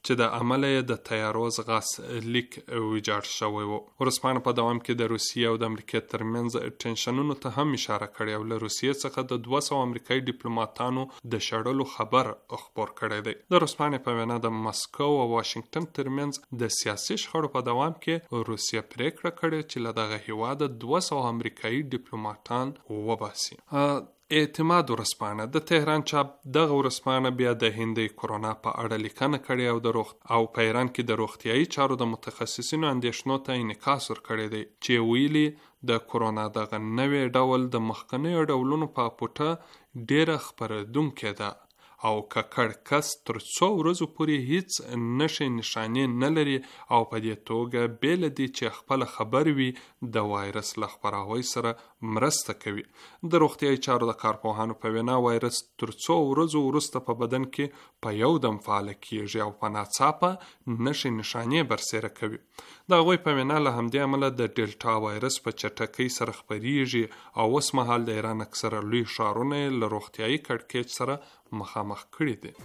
چې د عمله د تیارو ځغاس لیک ویجاړ شوی و. ورځپاڼه په دوام کې د روسیې او د امریکا ترمنځ ټنشنونو ته هم اشاره کړې او له روسیې څخه د دوه سوه امریکایي ډیپلوماټانو د شړلو خبر خپور کړی دی. د ورځپاڼې په وینا د مسکو او واشنگټن ترمنځ د سیاسي شخړو په دوام کې روسیه پریکړه کړې چې له دغه هیواده دوه سوه امریکایي ډیپلوماټان وباسي. اعتماد ورځپاڼه د تهران چاپ دغه ورځپاڼه بیا د هندي کرونا په اړه لیکنه کړې او د روغ او په ایران کې د روغتیايي چارو د متخصصینو اندېښنو ته انعکاس ورکړی دی چې ویلي د کرونا دغه نوې ډول د مخکنیو ډولونو په پټه ډیره خپرېدونکې ده او ککړ کس تر څو ورځو پورې هیڅ نښې نښانې نه لري او په دې توګه بې له دې چې خپله خبر وي د وایرس له خپراوي سره مرسته کوي. د روغتیايي چارو د کارپوهانو په وینا وایرس تر څو ورځو وروسته په بدن کې په یو دم فعال کیږي او په ناڅاپه نښې نښانې برسېره کوي. د هغوی په وینا له همدې امله د ډیلټا وایرس په چټکۍ سره خپریږي او اوس مهال د ایران اکثره لوی ښارونه له روغتیايي کړکېچ سره مخامخ کړي دي.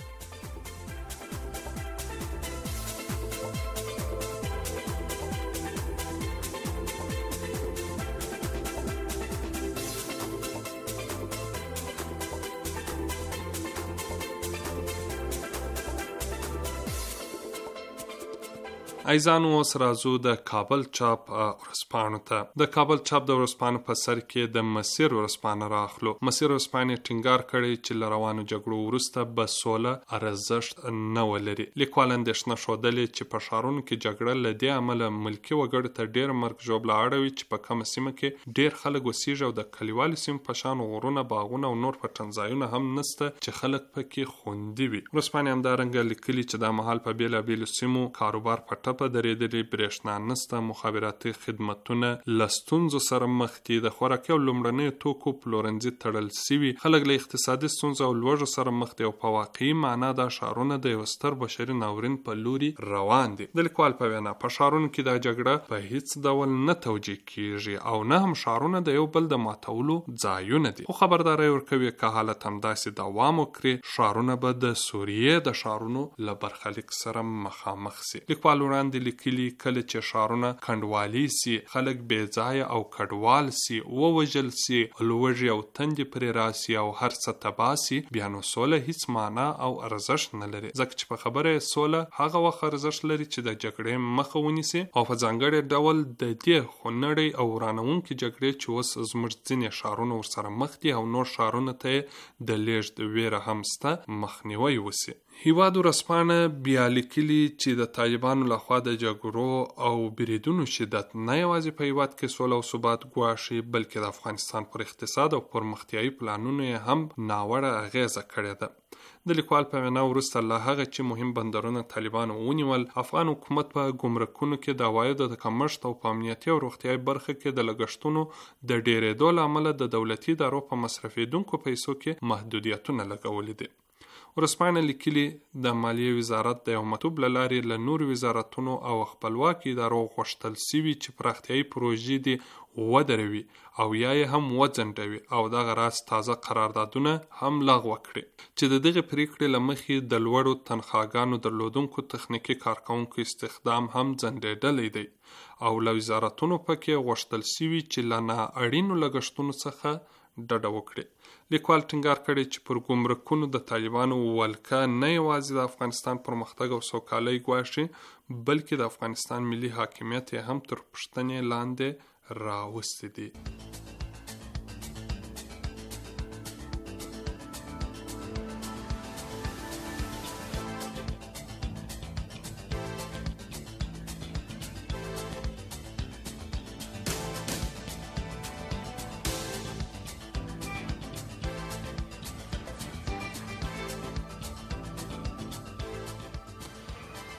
ایزانو اوس راځو د کابل چاپ ورځپاڼو ته. د کابل چاپ د ورځپاڼو په سر کې د مسیر ورځپاڼه راخلو. مسیر ورځپاڼې ټینګار کړی چې له روانو جګړو وروسته به سوله ارزښت نه ولري. لیکوال اندېښنه ښودلې چې په ښارونو کې جګړه له دې امله ملکي وګړو ته ډېر مرګ ژوبله اړوي چې په کومه سیمه کې ډېر خلک اوسېږي او د کلیوالو سیمو په شان غرونه، باغونه او نور پټن ځایونه هم نسته چې خلک پکې خوندي وي. ورځپاڼې همدارنګه لیکلي چې دا مهال په بېلابېلو سیمو کاروبار په ټپه درېدلي، برېښنا نسته، مخابراتي خدمتونه له ستونزو سره مخ دي، د خوراکي او لومړنیو توکو پلورنځي تړل سوي، خلک له اقتصادي ستونزو او لوږو سره مخ دي او په واقعي معنا دا ښارونه د یو ستر بشري ناورین په لوري روان دي. د لیکوال په وینا په ښارونو کې دا جګړه په هیڅ ډول نه توجیه کیږي او نه هم ښارونه د یو بل د ماتولو ځایونه دي. خو خبرداری ورکوي که حالت همداسې دوام وکړي ښارونه به د سوریې د ښارونو له برخلیک سره مخامخ سي. لیکوال وړاندې لیکلي کله چې ښارونه کنډوالي سي، خلک بې ځایه او کډوال سي، ووژل سي، لوږې او تندې پرې راسي او هر څه تباه سي، بیا نو سوله هیڅ معنا او ارزښت نه لري. ځکه چې په خبره سوله هغه وخت ارزښت لري چې د جګړې مخه ونیسي او په ځانګړي ډول د دې خونړۍ او ورانوونکې جګړې چې اوس زموږ ځینې ښارونه ورسره مخ دي او نور ښارونو ته د لیږد ویره هم شته مخنیوی وسي. هیواد ورځپاڼه بیا لیکلي چې د طالبانو لخوا د جګړو او بریدونو شدت نه یوازې په هیواد کې سوله او ثبات ګواښي بلکې د افغانستان پر اقتصاد او پرمختیایي پلانونو یې هم ناوړه اغیزه کړې ده. د لیکوال په وینا وروسته له هغه چې مهم بندرونه طالبانو ونیول، افغان حکومت په ګمرکونو کې د عوایدو د کمښت او په امنیتي او روغتیایي برخه کې د لګښتونو د ډېرېدو له امله د دولتي ادارو په مصرفېدونکو پیسو کې محدودیتونه لګولي دي. ورځپاڼه لیکلي د مالیې وزارت د یو مکتوب له لارې له نورو وزارتونو او خپلواکي ادارو غوښتل سوي چې پراختیایي پروژې دي ودروي او یا یې هم وځنډوي او دغه راز تازه قراردادونه هم لغوه کړي چې د دغې پریکړې له مخې د لوړو تنخواګانو درلودونکو تخنیکي کارکوونکو استخدام هم ځنډېدلی دی او له وزارتونو پکې غوښتل سوي چې له نااړینو لګښتونو څخه ډډه وکړي. لیکوال ټینګار کړی چې پر ګمرکونو د طالبانو ولکه نه یوازې د افغانستان پرمختګ او سوکالۍ ګواښي بلکې د افغانستان ملي حاکمیت یې هم تر پوښتنې لاندې راوستی دی.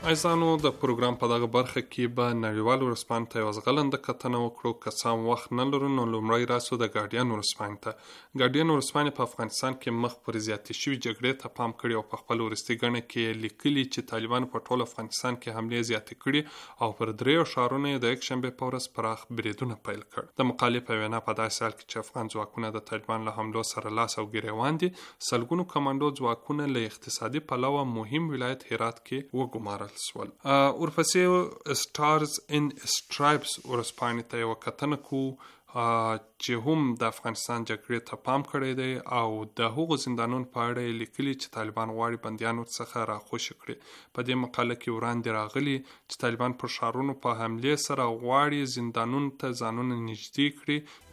عزیزانو د پروګرام په دغه برخه کې به نړیوال ورځپاڼې ته یوه ځغلنده کتنه وکړو. که څه هم وخت نه لرو نو لومړی راسو د ګارډین ورځپاڼې ته. ګارډین ورځپاڼې په افغانستان کې مخ پر زیاتې شوي جګړې ته پام کړی او په خپل وروستي ګڼه کې لیکلي چې طالبانو په ټول افغانستان کې حملې زیاتې کړي او پر دریو ښارونو یې د یکشنبې په ورځ پراخ بریدونه پیل کړ. د مقالې په وینا په داسې حال کې چې افغان ځواکونه د طالبان له حملو سره لاس او ګریوان دي، سلګونو کمانډو ځواکونه له اقتصادي پلوه مهم ولایت هرات کې وګمارل شول. ورپسې سټارز ان سټرایپس ورځپاڼې ته یوه کتنه کوو چې هم د افغانستان جګړې ته پام کړی دی او د هغو زندانونو په اړه یې لیکلي چې طالبان غواړي بندیان ورڅخه راخوشي کړي. په دې مقاله کې وړاندې راغلي چې طالبان پر ښارونو په حملې سره غواړي زندانونو ته ځانونه نږدې کړي.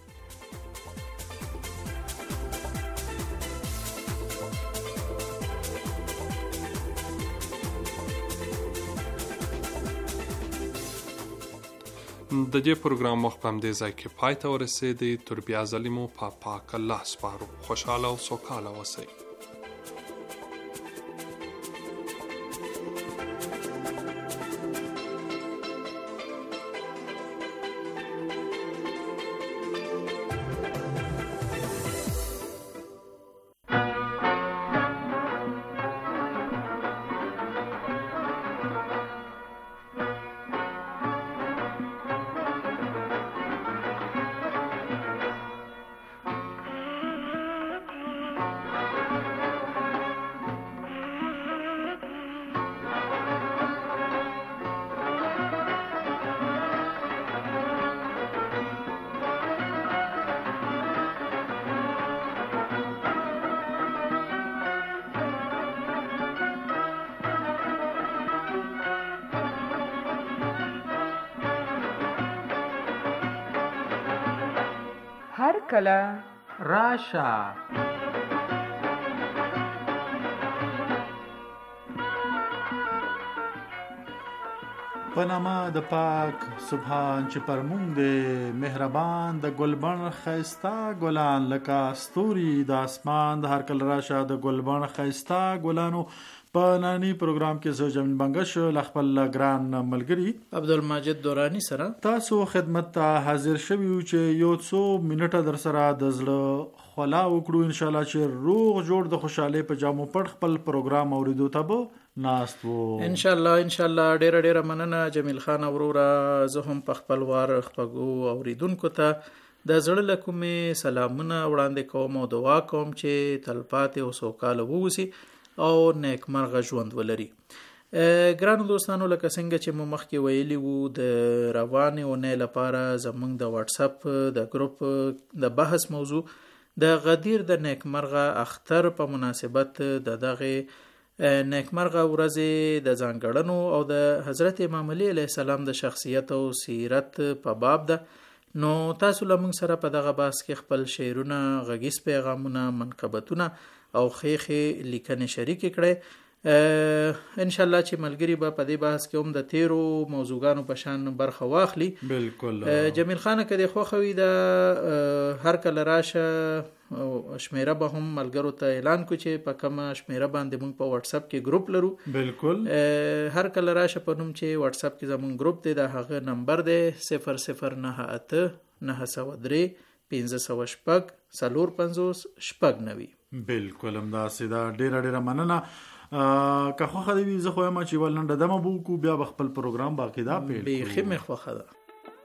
د دې پروګرام وخت په همدې ځای کې پای ته ورسېدی. تر بیا ځلې مو په پاک الله سپارو. خوشحاله او سوکاله اوسئ. هر کله راشه. په نامه د پاک سبحان چې پر مونږ دی مهربان، د ګلبن ښایسته ګلان لکه ستوري د اسمان. د هر کله راشه د ګلبن ښایسته ګلانو په نانی پروګرام کې زه جمیل بنگش له خپل ګران ملګري عبدالمجید دورانی سره تاسو خدمت ته حاضر شوي یو چې یو څو منټه در سره د زړه خلا وکړو. ان شاء الله چې روغ جوړ د خوشاله په جامو پټ خپل پروګرام اوریدو ته به ناست وو. ان شاء الله ان شاء الله ډیر ډیر مننه جمیل خان اورورا. زه هم په خپل وار خپګو اوریدونکو ته د زړه له کومې سلامونه وړاندې کوم او دعا کوم چې تلپاتې او سوکاله ووسي او نیکمرغه ژوند ولري. ګرانو دوستانو، لکه څنګه چې مو مخکې ویلي وو د روانې اونۍ لپاره زموږ د واتس اپ د ګروپ د بحث موضوع د غدیر د نیکمرغه اختر په مناسبت د دغه نیکمرغه ورځې د ځانګړنو او د حضرت امام علی علیه السلام د شخصیت او سیرت په باب ده. نو تاسو لمونږ سره په دغه بحث کې خپل شعرونه، غږیز پیغامونه، منقبتونه او خېخې لیکنې شریک کړئ. ان شاء الله چې ملګری به په دې بحث کې هم د تیرو موضوعګانو په شان برخه واخلي. بالکل. جمیل خان کده خوخوي د هر کله راشه شمیره به هم ملګرو ته اعلان کو چې په کومه شمیره باندې موږ په واتس اپ کې ګروپ لرو. بالکل. هر کله راشه په نوم چې واتس اپ کې زموږ ګروپ دی، د هغه نمبر دی صفر صفر نه اته نه سوه درې پنځه سوه شپږ څلور پنځوس شپږ نوي. بالکل همداسې ده. ډېره ډېره مننه. که خوښه دې وي زه خو یم چې ول لنډه دمه به وکړو، بیا به خپل پروګرام باقاعده پیل کړو. بیخي مې خوښه ده.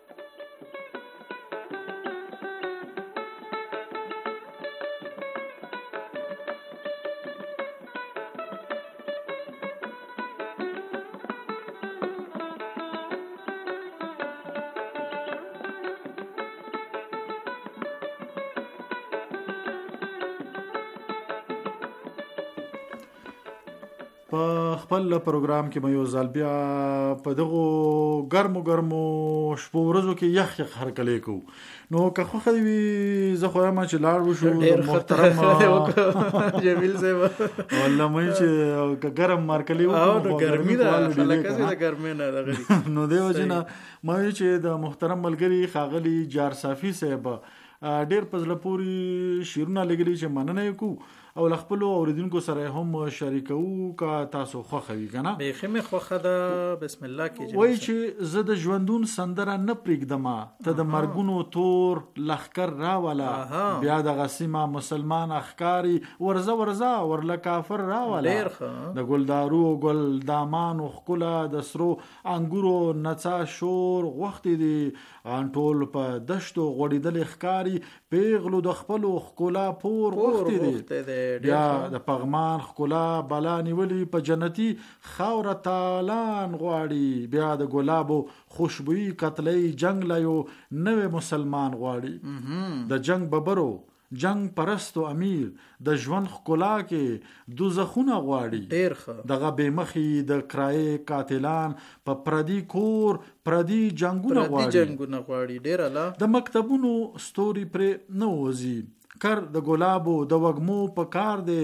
په خپل پروګرام کې مې یو ځل بیا په دغو ګرمو ګرمو شپو ورځو کې یخ یخ هرکلی کوو. نو که خوښه دې وي زه خو یم چې لاړ وشو د محترم جمیل صاحب والله مې چې که ګرم مارکلی وکړو نو ګرمي ده خلک هسې د ګرمۍ نه دغه نو دې وجې نه مې چې د محترم ملګري ښاغلي جار صافي صاحب ډېر په زړه پورې شعرونه لګلي چې مننه یې کوو. او خپل اوریدونکو سره هم شریکو کا تاسو خوښ وي کنه به خمه خوخه ده بسم الله کې وای چې زه د ژوندون سندره نه پرېږدم ته د مرګونو تور لخر راولا بیا د غسیمه مسلمان اخکاری ورزه ورزه ورله کافر راولا د ګلدارو ګل دامان خکلا د سرو انګورو نڅا شور وخت دی ان ټول په دشتو غوړیدل ښکاری پیغلو د خپل خکلا پور وخت دی بیا د پغمان خکلا بلا نیولی په جنتی خاور تالان غواړي بیا د ګلابو خوشبوئی قتلې جنگ لایو نوې مسلمان غواړي د جنگ ببرو جنگ پرستو امیر د ژوند خکلا کې دوزخونه غواړي ډیر ښه دغه بې مخې د کرای قاتلان په پردي کور پردي جنگونه غواړي پردي جنگونه غواړي ډیر الله د مکتبونو ستوري پر نوځي کر د ګلابو د وګمو په کار دی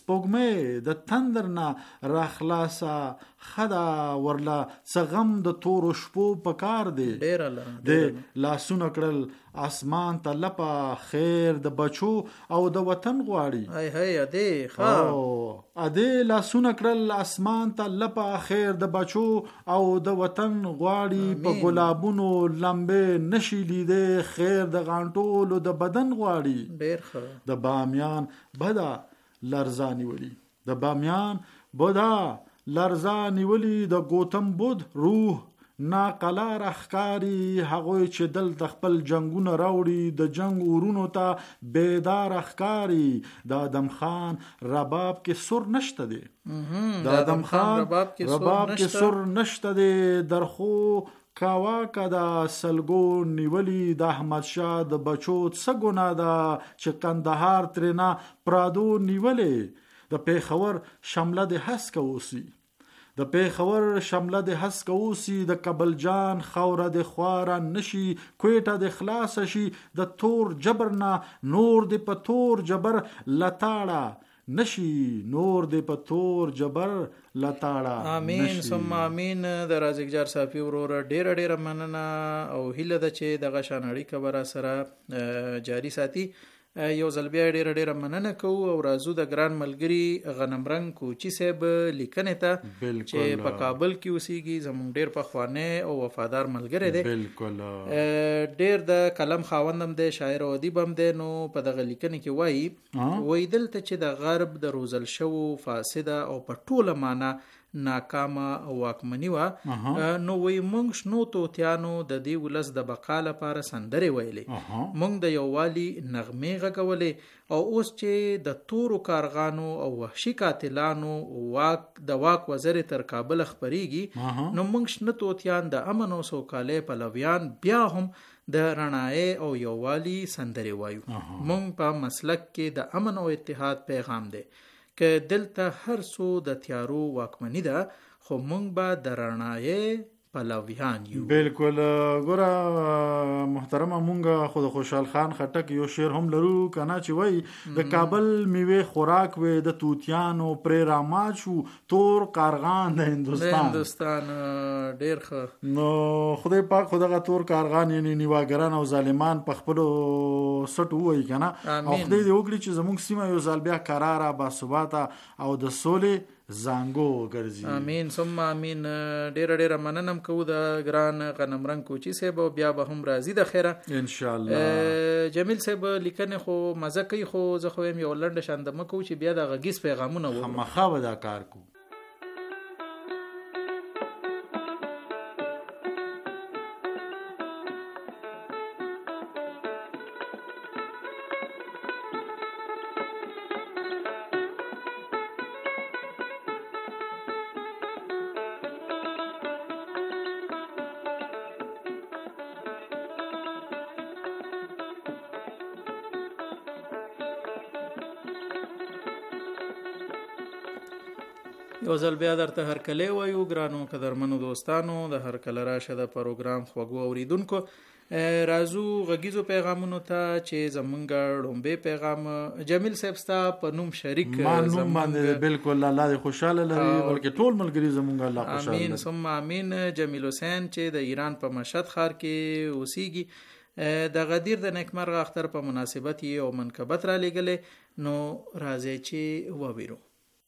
سپوږمې د تندر نه راخلاصه خدا ورلا څغم د تورو شپو په کار دی ډیر الله د لاسونه کړل اسمان ته لپا خیر د بچو او د وطن غواړي هاي هاي اده ښا او اده لاسونه کړل اسمان ته لپا خیر د بچو او د وطن غواړي په ګلابونو لمبه نشي لیدې خیر د غانټولو د بدن غواړي ډیر ښه د بامیان بدا لرزانی ولی د بامیان بدا لرزانی ولی د گوتم بدھ روح ناقلا رخکاری هغوی چې دل د خپل جنگونه راوړي د جنگ ورونو ته بیدار رخکاری د آدم خان رباب کې سر نشته دی د آدم خان رباب کې سر نشته دی درخو کاوا کدا سلګو نیولی د احمد شاه د بچو څه ګناه ده چې کندهار ترنا پرادو نیولې د پیښور شمله د هسک اوسي د پیښور شمله د هسک اوسي د کابل جان خوره د خواره نشي کوټه د خلاص شي د تور جبرنا نور د پتور جبر لتاړه نشي نور د پتور جبر لتاړه امين ثم امين د رازګجار صافي ورور ډیر ډیر مننه او هیله ده چې د غشانړي کبره سره جاری ساتي یو ځل بیا ډیر ډیر مننه کوو او راځو د ګران ملګری غنمرنګ کوچی صاحب لیکنه ته چې په کابل کې اوسېږي زموږ ډیر په خوانه او وفادار ملګری دی بالکل ډیر د کلم خاوندم دی شاعر او ادیب هم دی نو په دغه لیکنه کې وایي وایي دلته چې د غرب د روزل شو فاسده او په ټوله معنا ناکامه واکمنی و نو وی مونږ شنو توتیانو د دې ولس د بقا لپاره سندرې ویلې مونږ د یووالي نغمې غږولې او اوس چې د تورو کارغانو او وحشي قاتلانو واک د واک وزیر تر کابل خبريږي نو مونږ شنو توتیان د امن او سوکالۍ پلویان بیا هم د رڼای او یووالي سندرې وایو مونږ په مسلک کې د امن او اتحاد پیغام دی که دلته هر څو د تیارو واکمنی ده خو مونږ به د رڼای پلویان یو بالکل ګوره محترمه مونږ خود خوشحال خان خټک یو شعر هم لرو کنه چې وای د کابل میوه خوراک و د توتیانو پر رامات شو تور کارغان د هندستان هندستان ډیر ښه نو خدای پاک خدای تور کارغان یعنی نیواګران او ظالمان په خپل سټ وای کنه او خدای دې وکړي چې زموږ سیمه یو ځل بیا قراره با ثبات او د سولې زانګو ګرځي امين ثم امين ډیر ډیر مننم کو د ګران غنمرنګ کوچی صاحب بیا به هم راضي د خیره ان شاء الله جمیل صاحب لیکنه خو مزه کوي خو زه خو یو لنډ شاندمه کو چې بیا د غږیس پیغامونه و مخه ودا کار کو یو ځل بیا درته هر کله وایو ګرانو قدرمنو دوستانو د هر کله راشه د پروګرام خوږو اوریدونکو راځو غږیزو پیغامونو ته چې زمونږ ډومبه پیغام جمیل صاحب ستا په نوم شریک زمونږ باندې بالکل الله دې خوشاله لري بلکې ټول ملګری زمونږ الله خوشاله امين ثم امين جمیل حسین چې د ایران په مشهد ښار کې اوسېږي د غدیر د نیکمرغه اختر په مناسبت یې یو منقبت را لېږلې، نو راځئ چې وویرو.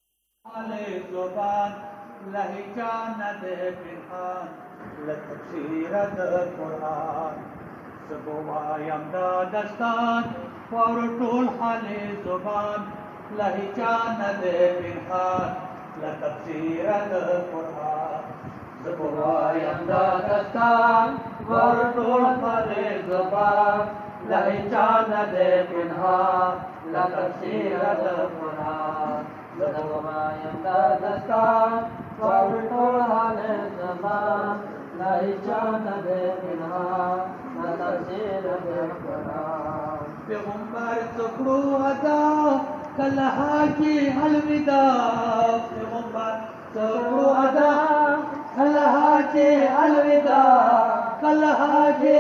لهجان د پنهان لتفسیر د قرآن زبوایم دا دستان وار ټول حال زبان لهجان د پنهان لتفسیر د قرآن زبوایم دا دستان وار ټول حال زبان لهجان د پنهان لتفسیر د قرآن زبوایم دا دستان وار ټول حال زبان لهجان د پنهان لتفسیر د قرآن پیغمبر څکړو ادا کله حاجی الوداع پیغمبر څکړو ادا کله حاجی الوداع کله حاجی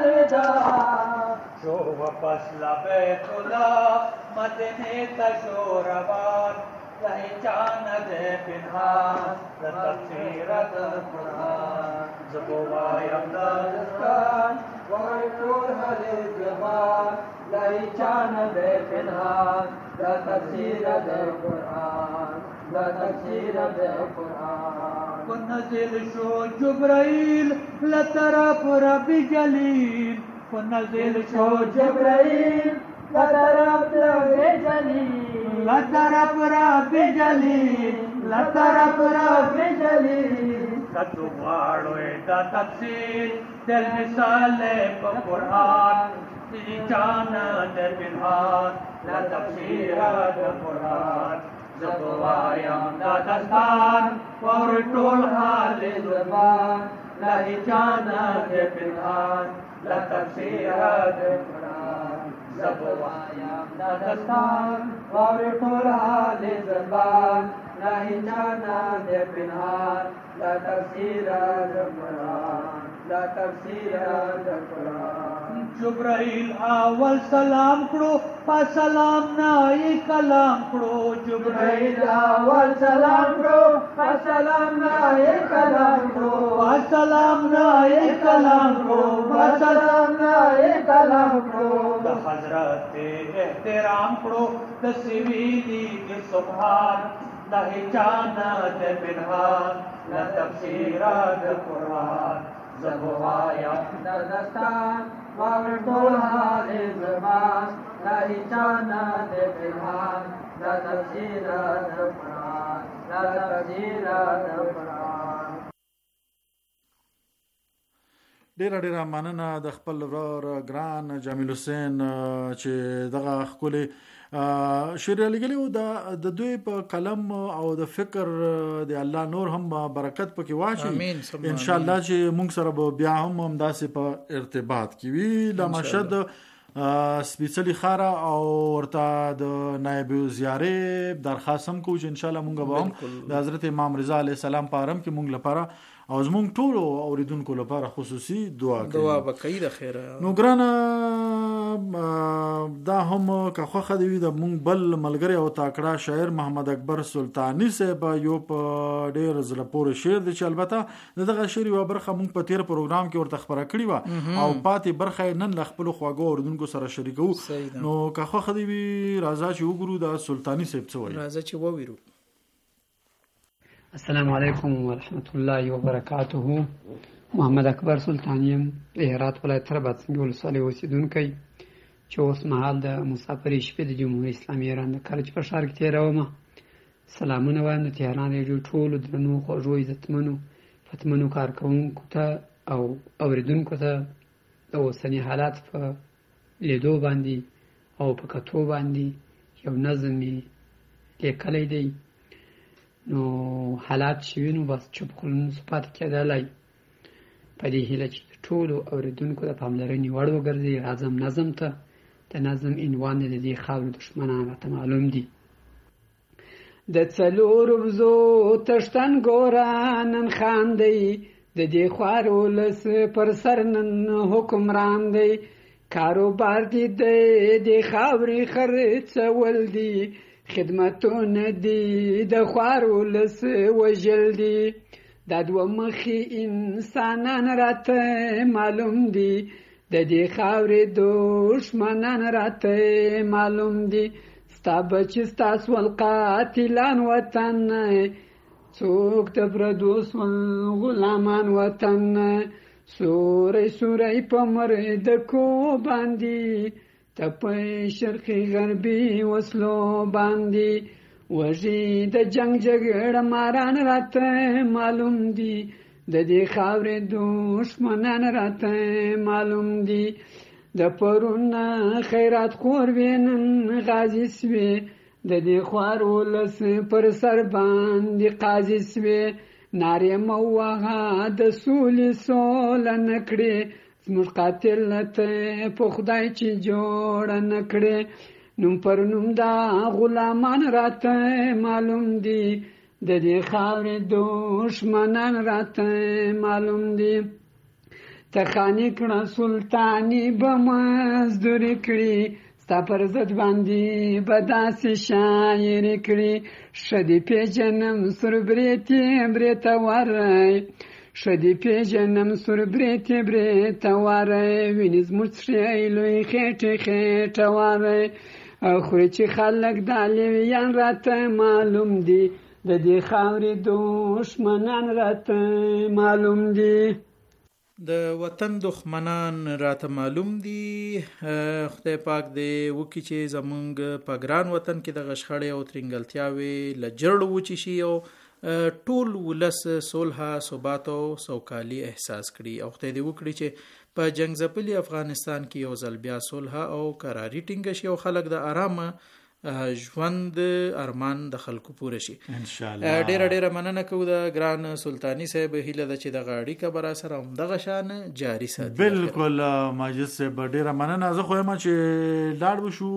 الوداع شو واپس لبیت الله مدینه ته شو روان لهجان د پنهان لتفسیر د قرآن زبوایم دا دستان وای ټول حال زبان لهجان د پنهان لتفسیر د قرآن لتفسیر د قرآن ونزل شو جبرائیل لطرف رب جلیل ونزل شو جبرائیل لطرف رب جلیل لطرف رب جلیل لطرف رب جلیل کتو غواړو دا تفسیر دل مثال په قرآن لهجان د پنهان لتفسیر د قرآن زبوایم دا دستان وار ټول حال زبان لهجان د پنهان لتفسیر د قرآن زبوایم دا دستان وار ټول حال زبان لهجان د پنهان لتفسیر د قرآن لتفسیر د قرآن جبرائیل اول سلام کړو په سلام نه کلام کړو جبرائیل اول سلام کړو په سلام نه کلام کړو په سلام نه کلام کړو په سلام نه کلام کړو د حضرت احترام کړو د سویلی د سبحان لهجان د پنهان لتفسیر د قرآن زبوایم دا دستان وار ټول حال زبان لهجان د پنهان لتفسیر د قرآن لتفسیر د قرآن. ډیره ډیره مننه د خپل ورور ګران جمیل حسین چې دغه ښکلې شعر لیکلی و. د دوی په قلم او د فکر د الله نور هم برکت پکې واچي ان شاء الله چې موږ سره به بیا هم همداسې په ارتباط کې وي. لا مشهد سپیڅلي خاره او ورته د نایب زیارې درخواست هم کوو چې ان شاء الله موږ به هم د حضرت امام رضا علیه السلام په حرم کې موږ لپاره او زمونږ ټولو اوریدونکو لپاره خصوصي دعا کوي. دعا وکړئ د خیره. نو ګرانه دا هم که خوښه دی د مونږ بل ملګری او تاکړه شاعر محمد اکبر سلطانی صاحب یو په ډیر زړه پورې شعر دی چې البته دغه شعر یو برخه مونږ په تیر پروګرام کې ورته خبره کړې و او پاتې برخه نن ل خپل خواږه اوریدونکو سره شریکو. نو که خوښه دی راځه چې وګورو د سلطانی صاحب څه وایي. راځه چې وویرو. السلام علیکم ورحمت الله وبرکاته. محمد اکبر سلطانیم د هرات ولایت رباط سنگ ولسوالۍ اوسیدونکی چې اوس مهال د مسافرۍ شپې د جمهوریت اسلامي ایران د کالج په ښار کې تېرومه. سلامونه وایم د تهران ریډیو ټولو درنو خوږو عزتمنو فتمنو کارکوونکو ته او اوریدونکو ته د اوسني حالات په لیدو باندې او په کتو باندې یو نظم یې لیکلی دی. نو حالات شوي نو بس چوپ خلونو پاتې کېدلی. په دې هیله چې د ټولو اوریدونکو د پاملرنې وړ وګرځي. راځم نظم ته. د نظم عنوان د دې خاورو دښمنان راته معلوم دي. د څلورو بزو تشتن ګوره نن خاندی د دې خوار ولس پر سر نن حکمران دی. کاروبار دی د خاورې خرڅول دي خدمتونه دي د خوار ولس وژل دي. دا دوه مخي انسانان راته معلوم دي د دې خاورې دشمنان راته معلوم دي ستا بچي ستا سول قاتلان وطن څوک د پردو سول غلامان وطن سوری سوری په مردکو باندې تپی شرقي غربي وسلو باندې وژي د جنگ جګړه ماران راته معلوم دي د دې خاورې دشمنان راته معلوم دي د پرون خیرات خور وینن غازی سوی د دې خوار ولس پر سر باندې قاضي سوی نارې موها د سولې سوله نکړې زموږ قاتل ته په خدای چې جوړ نکړې نوم پر نوم دا غلامان راته معلوم دي د دې خاورې دشمنان راته معلوم دي تخانی کړه سلطانی به مزدوري کړي ستا پر ضد باندې به داسې شاعري کړي ښه دې پېژنم سور برېتې برېته وری ښه دې پېژنم سور برېتې برېته وری وینې زموږ څښې لوی خېټې خېټه وری خوري چې خلک دا لیویان راته معلوم دي د دې خاورې دشمنان راته معلوم دي د وطن دښمنان راته معلوم دي خدای پاک دې وکړي چې زمونږ په ګران وطن کې د غشخړې او ترنګلتیاوې له جرړو وچې شي او ټول ولس صلح ثبات او سوکالي احساس کړي او خدای دې وکړي چې په جنگ ځپلي افغانستان کې یو ځل بیا صلح او قراري ټینګه شي او خلک د آرامه ژوند ارمان د خلکو پوره شي ان شاء الله. ډیره ډیره مننه کوم د ګران سلطانی صاحب هیله ده چې د غاړي کبر سره هم دغه شان جاری ساتي. بالکل ماجد صاحب ډیره مننه. زه خو یم چې لاړ وشو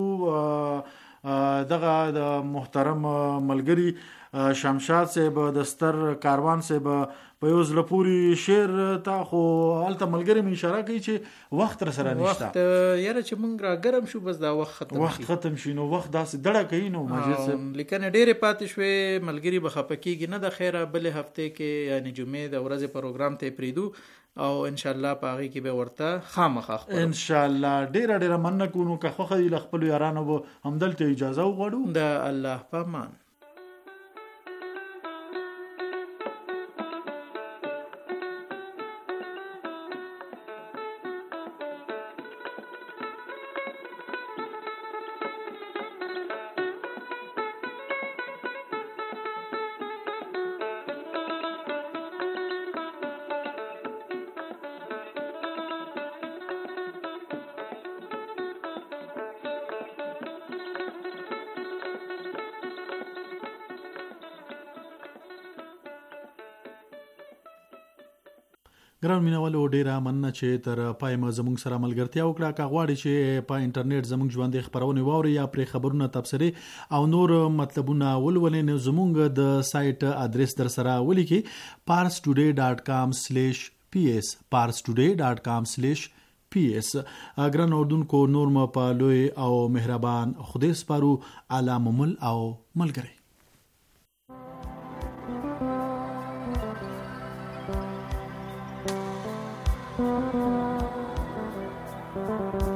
دغه د محترم ملګری شمشاد صاحب د ستر کاروان صاحب په یو ځل پوری شعر تا خو الته ملګری من اشاره کوي چې وخت را سره نشته وخت یاره چې مونږ را ګرم شو بس دا وخت ختم وخت شي. ختم شي نو وخت داسې دړه کوي نو ماجد صاحب لیکن ډېرې پاتې شوې ملګری به خفه کېږي نه د خیره بلې هفته کې یعنی جمعې د ورځې پروګرام ته پریدو او ان شاء الله پاغي کې به ورته خامخا خبرو ان شاء الله. ډېر ډېر مننه کوو که خو خدای خپل یارانو همدلته اجازه وغواړو د الله پامان. ګران مینوالو ډیره مننه چې تر پای ما زموږ سره ملګرتیا وکړه. که غواړئ چې په انټرنیټ زموږ ژوند خبرونه واوري یا پرې خبرونه تبصره او نور مطلبونه ولولئ نو زموږ د سایت ادرس در سره ولیکئ pars today dot com slash p s pars today dot com slash p s. ګران اوردونکو نور م په لوی او مهربان خدای سپارو اعلی ممل او ملګری. Thank you.